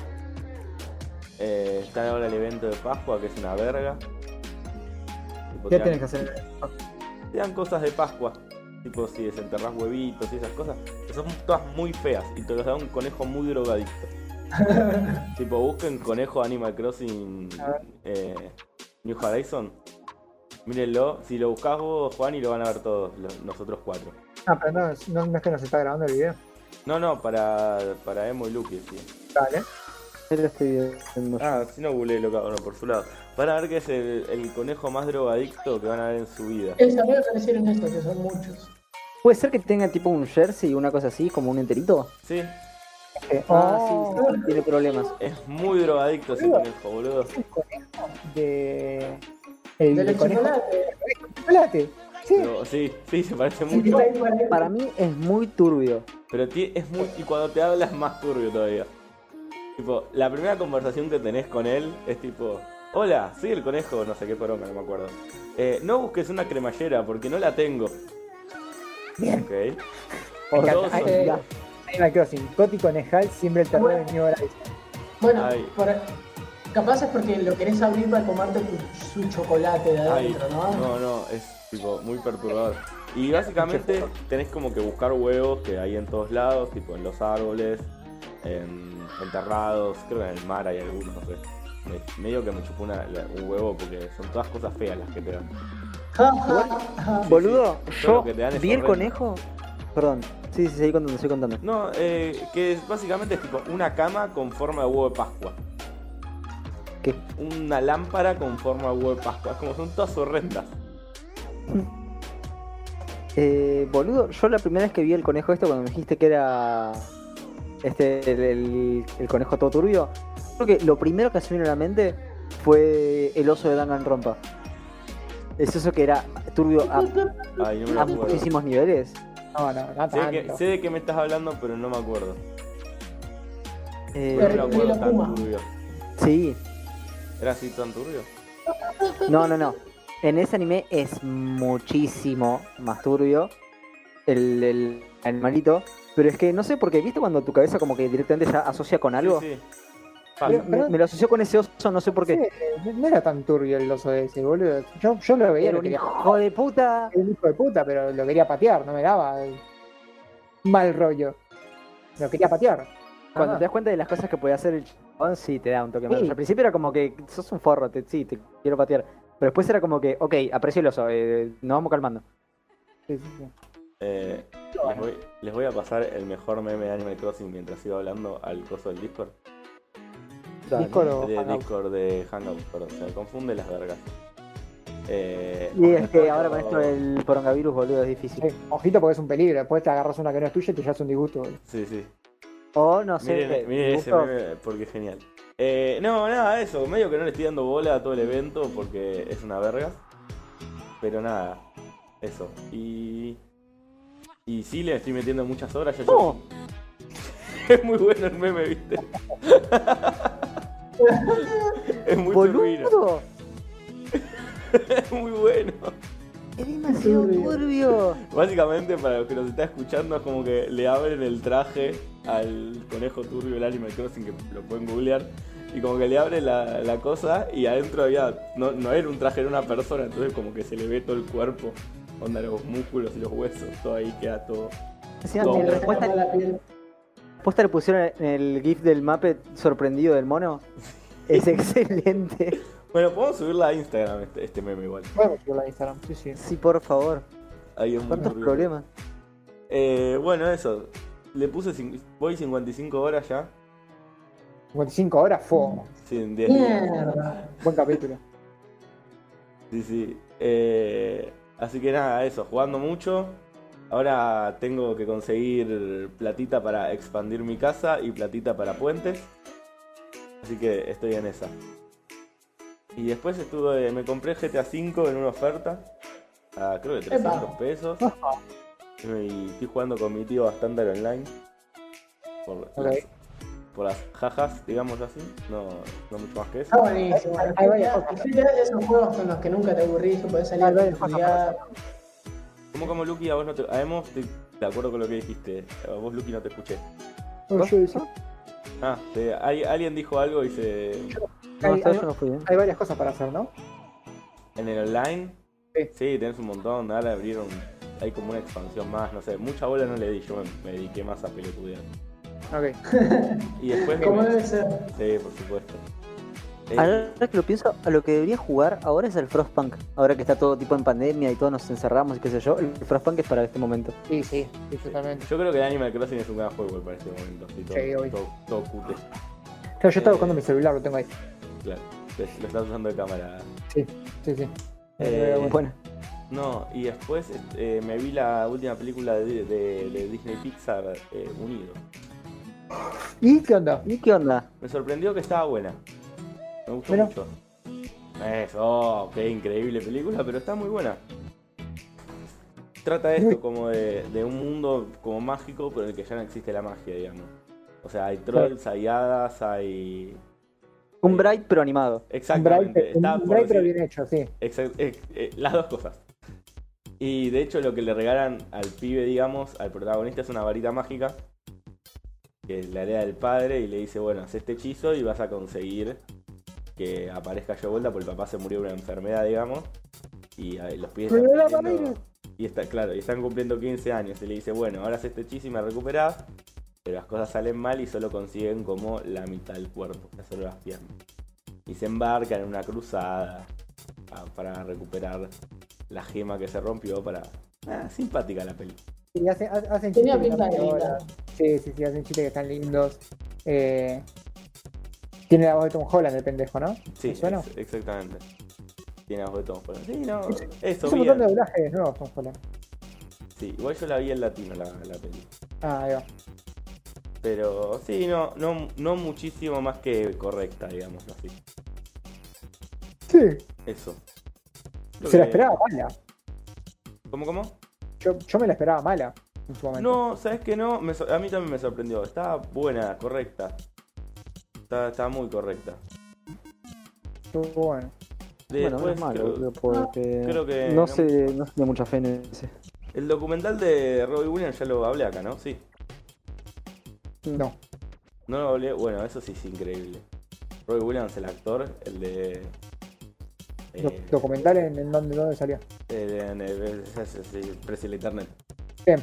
Está ahora el evento de Pascua, que es una verga. Tipo, ¿Qué te tenés dan- que hacer? Te dan cosas de Pascua. Tipo, si desenterrás huevitos y esas cosas. Que son todas muy feas. Y te los da un conejo muy drogadicto. Tipo, busquen conejo Animal Crossing A ver. New Horizon. Mírenlo. Si lo buscás vos, Juan, y lo van a ver todos, nosotros 4. Ah, pero no es que nos está grabando el video. No, para Emo y Lucky, sí. Dale. Yo lo estoy viendo. Ah, si no googleé cada uno por su lado. Van a ver que es el conejo más drogadicto que van a ver en su vida. Esa me parecieron estos, que son muchos. ¿Puede ser que tenga tipo un jersey, una cosa así, como un enterito? Sí, Ah, sí, tiene problemas. es muy drogadicto ese conejo, boludo. De. El Del conejo chocolate. de chocolate. Sí. Pero sí, se parece Sí, mucho. por ahí, por ahí. Para mí es muy turbio. Pero es muy. Y cuando te habla es más turbio todavía. Tipo, la primera conversación que tenés con él es tipo: Hola, soy el conejo, no sé qué poronga, no me acuerdo. No busques una cremallera porque no la tengo. Bien. Ok. Me Todos encanta. son- Ya. Animal Crossing, Coti Conejal, siempre el terror de New Horizons. Bueno, Ay. capaz es porque lo querés abrir para comerte su chocolate de Ay, adentro, ¿no? no, es tipo muy perturbador. Y básicamente tenés como que buscar huevos que hay en todos lados, tipo en los árboles, enterrados, creo que en el mar hay algunos, no sé. Medio que me chupó un huevo porque son todas cosas feas las que te dan. Boludo, Todo yo lo que te dan es vi el horrendo. conejo. Perdón, sí, seguí contando. No, que básicamente es tipo una cama con forma de huevo de Pascua. ¿Qué? Una lámpara con forma de huevo de Pascua. Es como son todas horrendas. Boludo, yo la primera vez que vi el conejo cuando me dijiste que era el conejo todo turbio, creo que lo primero que se me vino a la mente fue el oso de Danganronpa. Es eso que era turbio Ay, no me lo a acuerdo. muchísimos niveles. No, no tanto. Sé de qué me estás hablando, pero no me acuerdo. Eh, No me lo acuerdo la tan Puma. turbio. sí, ¿Era así tan turbio? no. En ese anime es muchísimo más turbio el animalito. Pero es que no sé por qué, ¿viste cuando tu cabeza como que directamente ya asocia con algo? Sí, sí. Pero- Me lo asoció con ese oso, no sé por qué. Sí, no era tan turbio el oso ese, boludo. Yo lo veía, Era lo un quería, hijo de puta. era un hijo de puta, pero lo quería patear, no me daba mal rollo. Lo quería patear. Cuando Nada te das cuenta de las cosas que puede hacer el chabón, sí te da un toque más. Sí. Al principio era como que sos un forro, sí, te quiero patear. Pero después era como que, ok, aprecio el oso, nos vamos calmando. Sí, sí, sí. Les voy a pasar el mejor meme de Animal Crossing mientras sigo hablando al coso del Discord. Discord o De Hangout. Discord de Hangout, perdón, se me confunde las vergas. Y es que ahora con esto del coronavirus, boludo, es difícil. Sí, ojito porque es un peligro. Después te agarras una que no es tuya y te llevas un disgusto, boludo. Sí. O no sé. Miren ese gusto- meme porque es genial. No, nada, eso. Medio que no le estoy dando bola a todo el evento porque es una verga. Pero nada, eso. Y sí le estoy metiendo muchas horas. Ya No. Es muy bueno el meme, ¿viste? Es muy turbino. Boludo, Es muy bueno. es demasiado turbio. Básicamente, para los que nos está escuchando, es como que le abren el traje al conejo turbio del Animal Crossing, que lo pueden googlear, y como que le abre la cosa y adentro había, no era un traje, era una persona, entonces como que se le ve todo el cuerpo, onda los músculos y los huesos, todo ahí queda todo. Encima, No. en respuesta, La piel. posta le pusieron en el GIF del Muppet sorprendido del mono. Es excelente. Bueno, podemos subirla a Instagram este meme igual. Podemos subirlo a Instagram, sí, sí. Sí, por favor. Ahí es muy ¿Cuántos turbio. problemas? Bueno, eso. Le puse, voy 55 horas ya. 55 horas, fue Sí, en 10 días. Mierda. buen capítulo. Sí. Así que nada, eso, jugando mucho. Ahora tengo que conseguir platita para expandir mi casa y platita para puentes. Así que estoy en esa. Y después me compré GTA V en una oferta, a creo que 300 pesos. Y estoy jugando con mi tío bastante al online. Por las jajas, digamos así. No mucho más que eso. Está buenísimo. Esos juegos son los que nunca te aburrís, que podés salir a estudiar. Como Lucky, a vos no te... Además, de acuerdo con lo que dijiste. A vos, Lucky, no te escuché. Alguien dijo algo y se... yo no fui, ¿eh? Hay varias cosas para hacer, ¿no? ¿En el online? Sí. Tenés un montón. Ahora abrieron... Hay como una expansión más, no sé. Mucha bola no le di, yo me dediqué más a pelotudear. Ok. Y después... Como debe ser. Sí, por supuesto. Ahora que lo pienso, a lo que debería jugar ahora es el Frostpunk. Ahora que está todo tipo en pandemia y todos nos encerramos y qué sé yo, el Frostpunk es para este momento. Sí, totalmente. Yo creo que Animal Crossing es un gran juego para este momento. Todo cute. Claro, yo estaba buscando mi celular, lo tengo ahí. Claro, lo estás usando de cámara. Sí. Bueno. No, y después me vi la última película de Disney Pixar, Unido. ¿Y qué onda? Me sorprendió que estaba buena. Me gustó mucho. Qué increíble película, pero está muy buena. Trata esto como de un mundo como mágico, pero en el que ya no existe la magia, digamos. O sea, hay trolls, hay hadas, hay... Un Bright pero animado. Exactamente. Un Bright pero bien hecho, sí. Las dos cosas. Y de hecho lo que le regalan al pibe, digamos, al protagonista es una varita mágica que la hereda del padre y le dice, bueno, haz este hechizo y vas a conseguir que aparezca yo vuelta porque el papá se murió de una enfermedad, digamos. Y los pibes están cumpliendo 15 años y le dice, bueno, ahora haz este hechizo y me recuperás. Pero las cosas salen mal y solo consiguen como la mitad del cuerpo, solo las piernas. Y se embarcan en una cruzada para recuperar la gema que se rompió para... simpática la peli. Y hacen Tenía chistes pinta de linda. Sí, hacen chistes que están lindos. Tiene la voz de Tom Holland el pendejo, ¿no? Sí, ¿Suena? exactamente. Tiene la voz de Tom Holland. Sí, no, Es eso un montón de bien. doblajes nuevos, Tom Holland. Sí, igual yo la vi en latino la peli. Ahí va. Pero sí, no muchísimo más que correcta, digamos así. Sí. Eso. Se la esperaba mala. ¿Cómo? Yo me la esperaba mala en su momento. No, ¿sabes qué no? A mí también me sorprendió. Estaba buena, correcta. Está muy correcta. Estuvo bueno. Bueno, no Después, es malo, porque creo que no sé de mucha fe en ese. el documental de Robbie Williams ya lo hablé acá, ¿no? Sí. No. No lo hablé. Bueno, eso sí es increíble. Robbie Williams, el actor, el de... ¿Documental en dónde salió? en el Precio del Internet. Bien.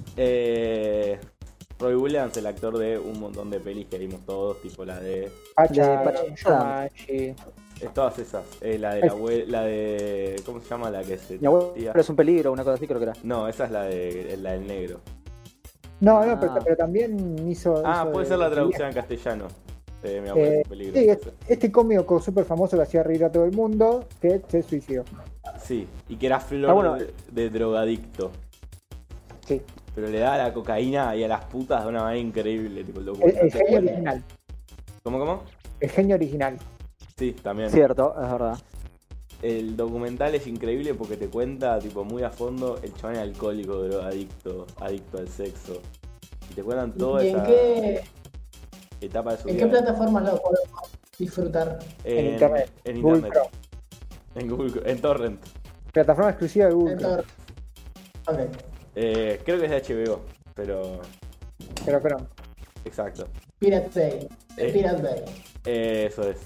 Robbie Williams, el actor de un montón de pelis que vimos todos, tipo la de... Pachi. Todas esas. La de la abuela, la de... ¿Cómo se llama? La que se... Mi abuelo es un peligro, una cosa así creo que era. No, esa es la del negro. No, pero también hizo... Puede ser la traducción en castellano. Mi abuelo es un peligro. Sí, este cómico súper famoso que hacía reír a todo el mundo, que se suicidó. Sí, y que era flor de drogadicto. Sí. Pero le da la cocaína y a las putas de una manera increíble. Tipo, El genio original. ¿Cómo? El genio original. Sí, también. Cierto, es verdad. El documental es increíble porque te cuenta, tipo, muy a fondo el chabón alcohólico, drogadicto, adicto al sexo. Y te cuentan toda esa etapa de su vida. ¿En qué plataformas lo podemos disfrutar? En Internet. En Google Internet. Chrome. En Torrent. Plataforma exclusiva de Google Chrome. Ok. Creo que es de HBO, pero... Pero Chrome. Exacto. Pirate Bay. Pirate Bay. Eso es.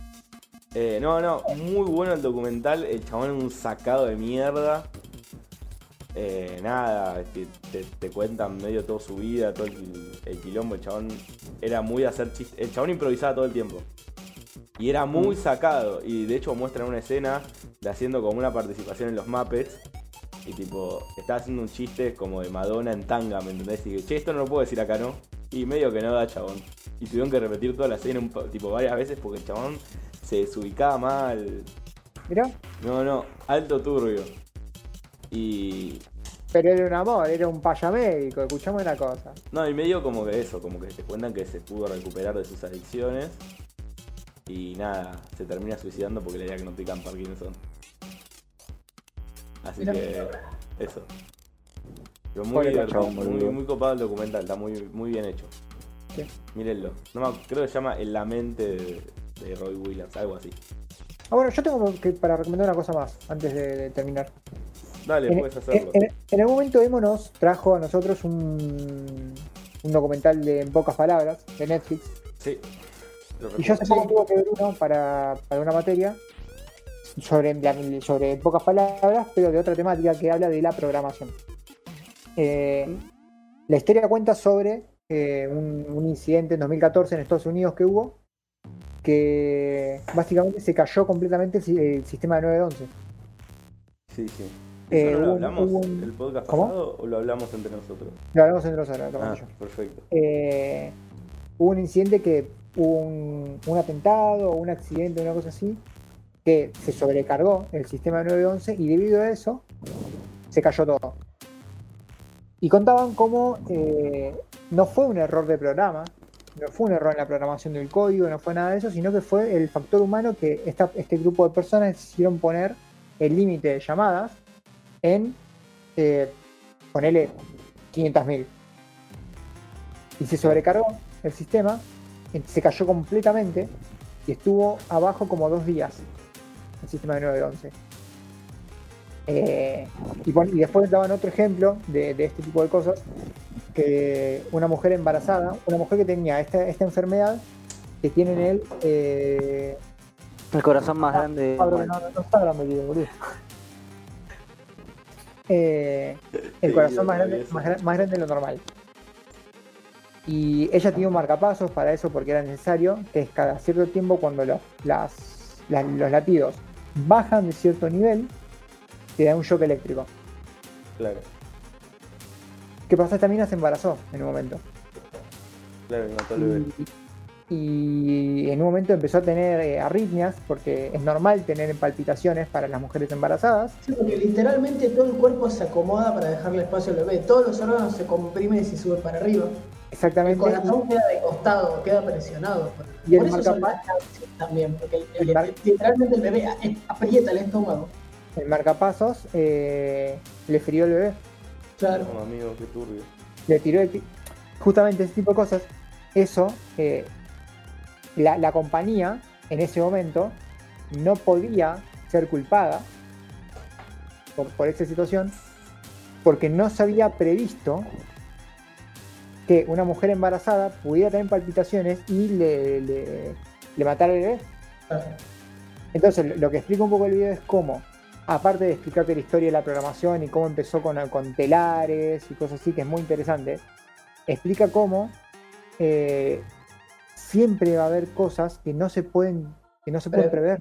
Muy bueno el documental. El chabón es un sacado de mierda. Te cuentan medio toda su vida, todo el quilombo. El chabón era muy de hacer chistes. El chabón improvisaba todo el tiempo. Y era muy sacado. Y de hecho muestran una escena de haciendo como una participación en los Muppets. Y tipo, estaba haciendo un chiste como de Madonna en tanga, ¿me entendés? Y dije, che, esto no lo puedo decir acá, ¿no? Y medio que no da, chabón. Y tuvieron que repetir toda la escena tipo varias veces porque el chabón se desubicaba mal. ¿Mirá? No, alto turbio. Pero era un amor, era un payamédico, escuchame una cosa. No, y medio como que eso, como que te cuentan que se pudo recuperar de sus adicciones. Y nada, se termina suicidando porque le diagnostican Parkinson. Así Mirá. que eso. Pero muy Pobre divertido, cachorro, boludo. muy copado el documental, está muy bien hecho. Sí. Mírenlo. Creo que se llama En la mente de Roy Williams, algo así. Bueno, yo tengo para recomendar una cosa más antes de terminar. Dale, puedes hacerlo. En algún momento Emo nos trajo a nosotros un documental de En pocas palabras, de Netflix. Sí. Lo Y yo hace recuerdo. poco tuve que ver uno para una materia sobre En pocas palabras, pero de otra temática que habla de la programación. La historia cuenta sobre un incidente en 2014 en Estados Unidos que hubo, que básicamente se cayó completamente el sistema de 911. Sí. ¿Eso no lo hubo hablamos un- el podcast ¿Cómo? pasado o lo hablamos entre nosotros? Lo hablamos entre nosotros, lo comento yo. Perfecto. Hubo un incidente que hubo un atentado o un accidente, una cosa así, que se sobrecargó el sistema 911 y debido a eso se cayó todo. Y contaban cómo no fue un error de programa, no fue un error en la programación del código, no fue nada de eso, sino que fue el factor humano que este grupo de personas decidieron poner el límite de llamadas en, ponele 500.000. Y se sobrecargó el sistema, se cayó completamente y estuvo abajo como 2 días el sistema de 911. Y después daban otro ejemplo de este tipo de cosas, que una mujer embarazada, una mujer que tenía esta enfermedad, que tiene en él... El corazón más grande del Pablo, mundo. no está grande el video, boludo. El Sí, corazón más yo grande, sabía eso. más grande de lo normal. Y ella tenía un marcapasos para eso porque era necesario, que es cada cierto tiempo cuando los latidos bajan de cierto nivel, te da un shock eléctrico. Claro, ¿Qué pasa? Esta mina se embarazó en un momento. y mató al bebé. Y en un momento empezó a tener arritmias, porque es normal tener palpitaciones para las mujeres embarazadas. Sí, porque literalmente todo el cuerpo se acomoda para dejarle espacio al bebé. Todos los órganos se comprimen y se suben para arriba. El Exactamente. corazón queda de costado, queda presionado. Y el Por eso son marcapaz- las náuseas también, porque El literalmente el bebé aprieta el estómago. El marcapasos le ferió al bebé. Claro. No, amigo, qué turbio. Le tiró justamente ese tipo de cosas. Eso, la compañía en ese momento no podía ser culpada por esa situación porque no se había previsto que una mujer embarazada pudiera tener palpitaciones y le matara al bebé. Claro. Entonces, lo que explica un poco el video es cómo, aparte de explicarte la historia de la programación y cómo empezó con telares y cosas así, que es muy interesante, explica cómo siempre va a haber cosas que no se pueden prever.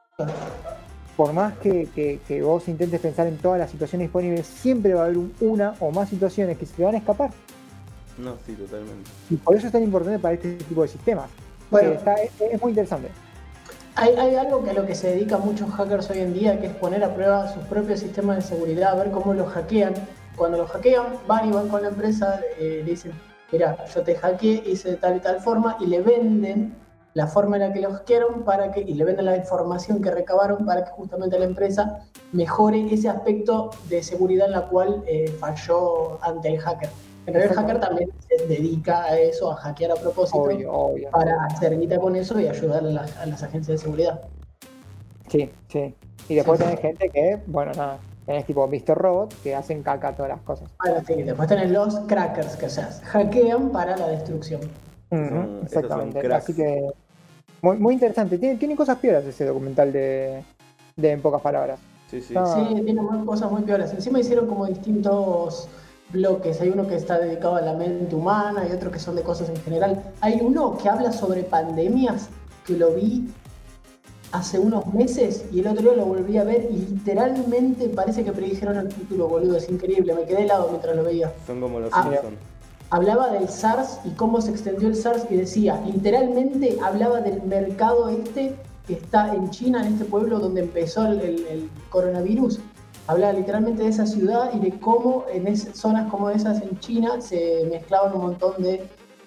Por más que vos intentes pensar en todas las situaciones disponibles, siempre va a haber una o más situaciones que se te van a escapar. No, sí, totalmente. Y por eso es tan importante para este tipo de sistemas. Bueno. Es muy interesante. Hay algo que a lo que se dedican muchos hackers hoy en día, que es poner a prueba sus propios sistemas de seguridad, ver cómo los hackean. Cuando los hackean, van con la empresa, le dicen, mira, yo te hackeé, hice de tal y tal forma, y le venden la forma en la que los hackearon y le venden la información que recabaron para que justamente la empresa mejore ese aspecto de seguridad en la cual falló ante el hacker. En realidad el hacker también se dedica a eso, a hackear a propósito, Obvio. para hacer guita con eso y ayudar a las agencias de seguridad. Sí. Y después Sí. tenés gente que, bueno, nada, tenés tipo Mr. Robot que hacen caca todas las cosas. Bueno, sí, después tenés los crackers, que o sea, hackean para la destrucción. Ujú, esos son exactamente. cracks. Así que muy interesante. Tiene cosas pioras ese documental de En pocas palabras. Sí. Ah. Sí, tiene cosas muy peores. Encima hicieron como distintos bloques. Hay uno que está dedicado a la mente humana y otro que son de cosas en general. Hay uno que habla sobre pandemias, que lo vi hace unos meses y el otro día lo volví a ver y literalmente parece que predijeron el futuro, boludo. Es increíble, me quedé helado mientras lo veía. Son como los Ah, Simpsons. Hablaba del SARS y cómo se extendió el SARS y decía, literalmente hablaba del mercado que está en China, en este pueblo donde empezó el coronavirus. Hablaba literalmente de esa ciudad y de cómo en zonas como esas en China se mezclaban un montón de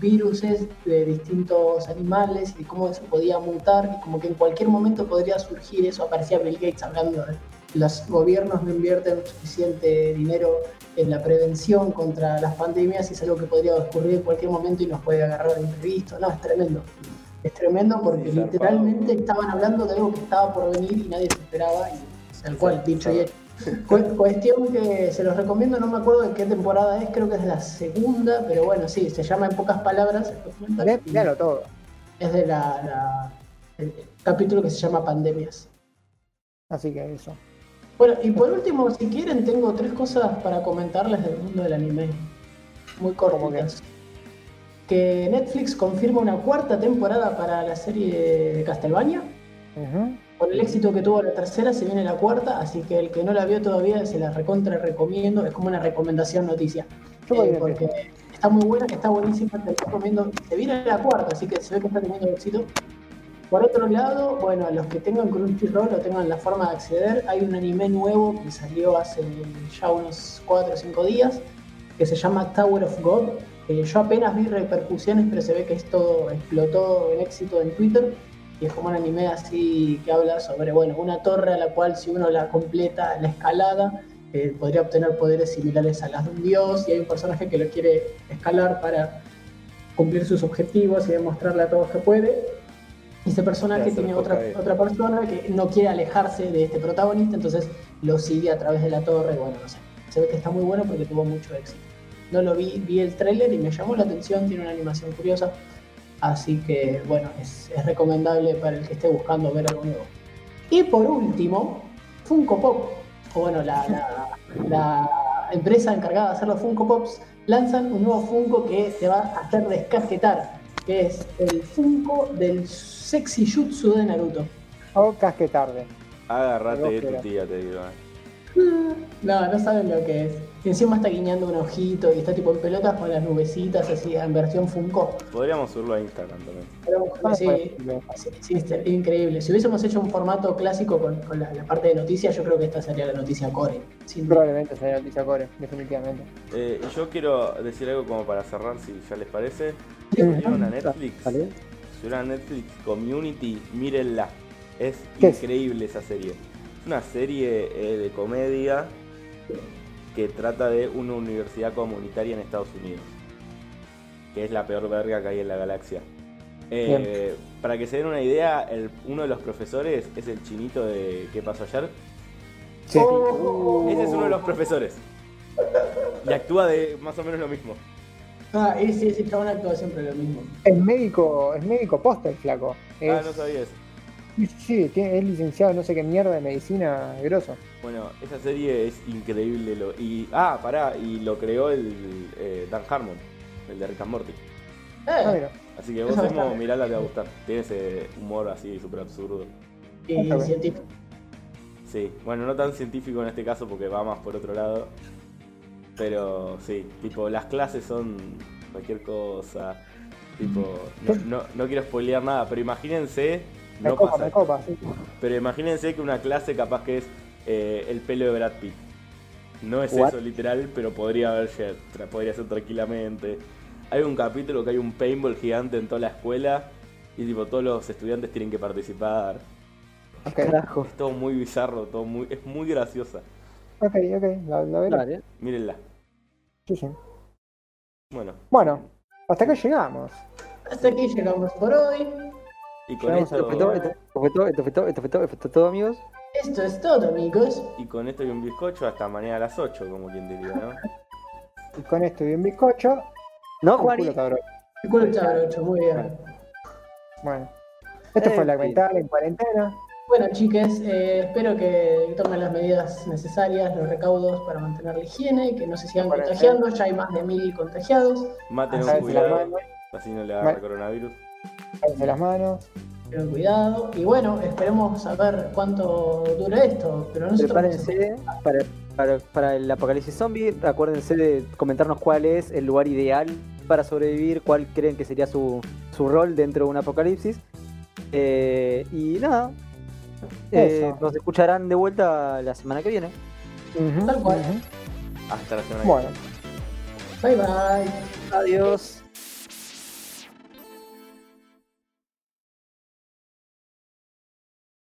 viruses de distintos animales y cómo eso podía mutar y como que en cualquier momento podría surgir eso. Aparecía Bill Gates hablando de los gobiernos no invierten suficiente dinero en la prevención contra las pandemias y es algo que podría ocurrir en cualquier momento y nos puede agarrar imprevisto. No, es tremendo. Es tremendo porque Sí, literalmente estaban hablando de algo que estaba por venir y nadie se esperaba y tal cual, dicho y hecho. Cuestión que se los recomiendo, no me acuerdo de qué temporada es, creo que es la segunda, pero bueno, sí, se llama En pocas palabras el documental. Míralo todo. Es de el capítulo que se llama Pandemias. Así que eso. Bueno, y por último, si quieren, tengo 3 cosas para comentarles del mundo del anime. Muy cortitas. Que Netflix confirma una 4ª temporada para la serie de Castlevania. Ujú. Con el éxito que tuvo la 3ª, se viene la 4ª, así que el que no la vio todavía se la recontra recomiendo. Es como una recomendación noticia. Yo podría Porque empezar. está muy buena, está buenísima, te la recomiendo. Se viene la 4ª, así que se ve que está teniendo éxito. Por otro lado, bueno, a los que tengan Crunchyroll o tengan la forma de acceder, hay un anime nuevo que salió hace ya unos 4 o 5 días, que se llama Tower of God. Yo apenas vi repercusiones, pero se ve que esto explotó en éxito en Twitter. Y es como un anime así que habla sobre, bueno, una torre a la cual si uno la completa, la escalada, podría obtener poderes similares a las de un dios. Y hay un personaje que lo quiere escalar para cumplir sus objetivos y demostrarle a todos que puede. Y ese personaje tiene otra persona que no quiere alejarse de este protagonista, entonces lo sigue a través de la torre. Bueno, no sé, se ve que está muy bueno porque tuvo mucho éxito. No lo vi el tráiler y me llamó la atención, tiene una animación curiosa, así que bueno, es recomendable para el que esté buscando ver algo nuevo. Y por último, Funko Pop, o bueno, la empresa encargada de hacer los Funko Pops, lanzan un nuevo Funko que te va a hacer descasquetar, que es el Funko del Sexy Jutsu de Naruto. O casquetarde. Agárrate de Pero- tu tía, te digo. No saben lo que es. Y encima está guiñando un ojito y está tipo en pelotas con las nubecitas así en versión Funko. Podríamos subirlo a Instagram también. Pero, sí, está increíble. Si hubiésemos hecho un formato clásico con la parte de noticias, yo creo que esta sería la noticia core. Sin duda. Probablemente sería noticia core, definitivamente. Y yo quiero decir algo como para cerrar, si ya les parece. Sí. Subieron a Netflix. ¿Vale? Subieron a Netflix Community, mírenla. Es ¿Qué es? increíble esa serie. Es una serie de comedia que trata de una universidad comunitaria en Estados Unidos. Que es la peor verga que hay en la galaxia. Para que se den una idea, uno de los profesores es el chinito de ¿Qué pasó ayer? Sí. Ese es uno de los profesores. Y actúa de más o menos lo mismo. Y sí, ese chabón actúa siempre lo mismo. Es médico posta el flaco. No sabía eso. Sí, es licenciado en no sé qué mierda de medicina grosso. Bueno, esa serie es increíble. Y lo creó el Dan Harmon, el de Rick and Morty. Mira. Así que vos Eso está mismo bien. mirala, te va a gustar. Tiene ese humor así súper absurdo. Y Está bien. científico. Sí, bueno, no tan científico en este caso porque va más por otro lado. Pero sí, tipo, las clases son cualquier cosa. Tipo, no quiero spoilear nada, pero imagínense, no pasa. Me copa, sí. Pero imagínense que una clase capaz que es el pelo de Brad Pitt. No es What? eso literal, pero podría ser tranquilamente. Hay un capítulo que hay un paintball gigante en toda la escuela y tipo todos los estudiantes tienen que participar. Ok, Carajo. Es todo muy bizarro, es muy graciosa. ok, la veré. Dale. Mírenla. Sí, sí. Bueno, Hasta acá llegamos. Hasta aquí llegamos por hoy. y con Llegamos Esto fue todo, amigos. Esto es todo, amigos. y un bizcocho hasta mañana a las 8, como quien diría, ¿no? Y con esto y un bizcocho. No, el Juani. culo cabrón. El culo chabrocho, muy bien. Bueno. Esto fue la En fin. mental en cuarentena. Bueno, chiques, espero que tomen las medidas necesarias, los recaudos para mantener la higiene, que no se sigan Bueno, contagiando. Ya hay más de 1000 contagiados. Maten un Lávense las cuidado, manos, así no le agarra coronavirus. lávense las manos. Tengan cuidado. Y bueno, esperemos saber cuánto dura esto. Pero nosotros Prepárense para el apocalipsis zombie. Acuérdense de comentarnos cuál es el lugar ideal para sobrevivir, cuál creen que sería su rol dentro de un apocalipsis. Y nada, Eso. nos escucharán de vuelta la semana que viene. Ujú, Tal cual. ujú. Hasta la semana que Bueno. Bye bye. Adiós.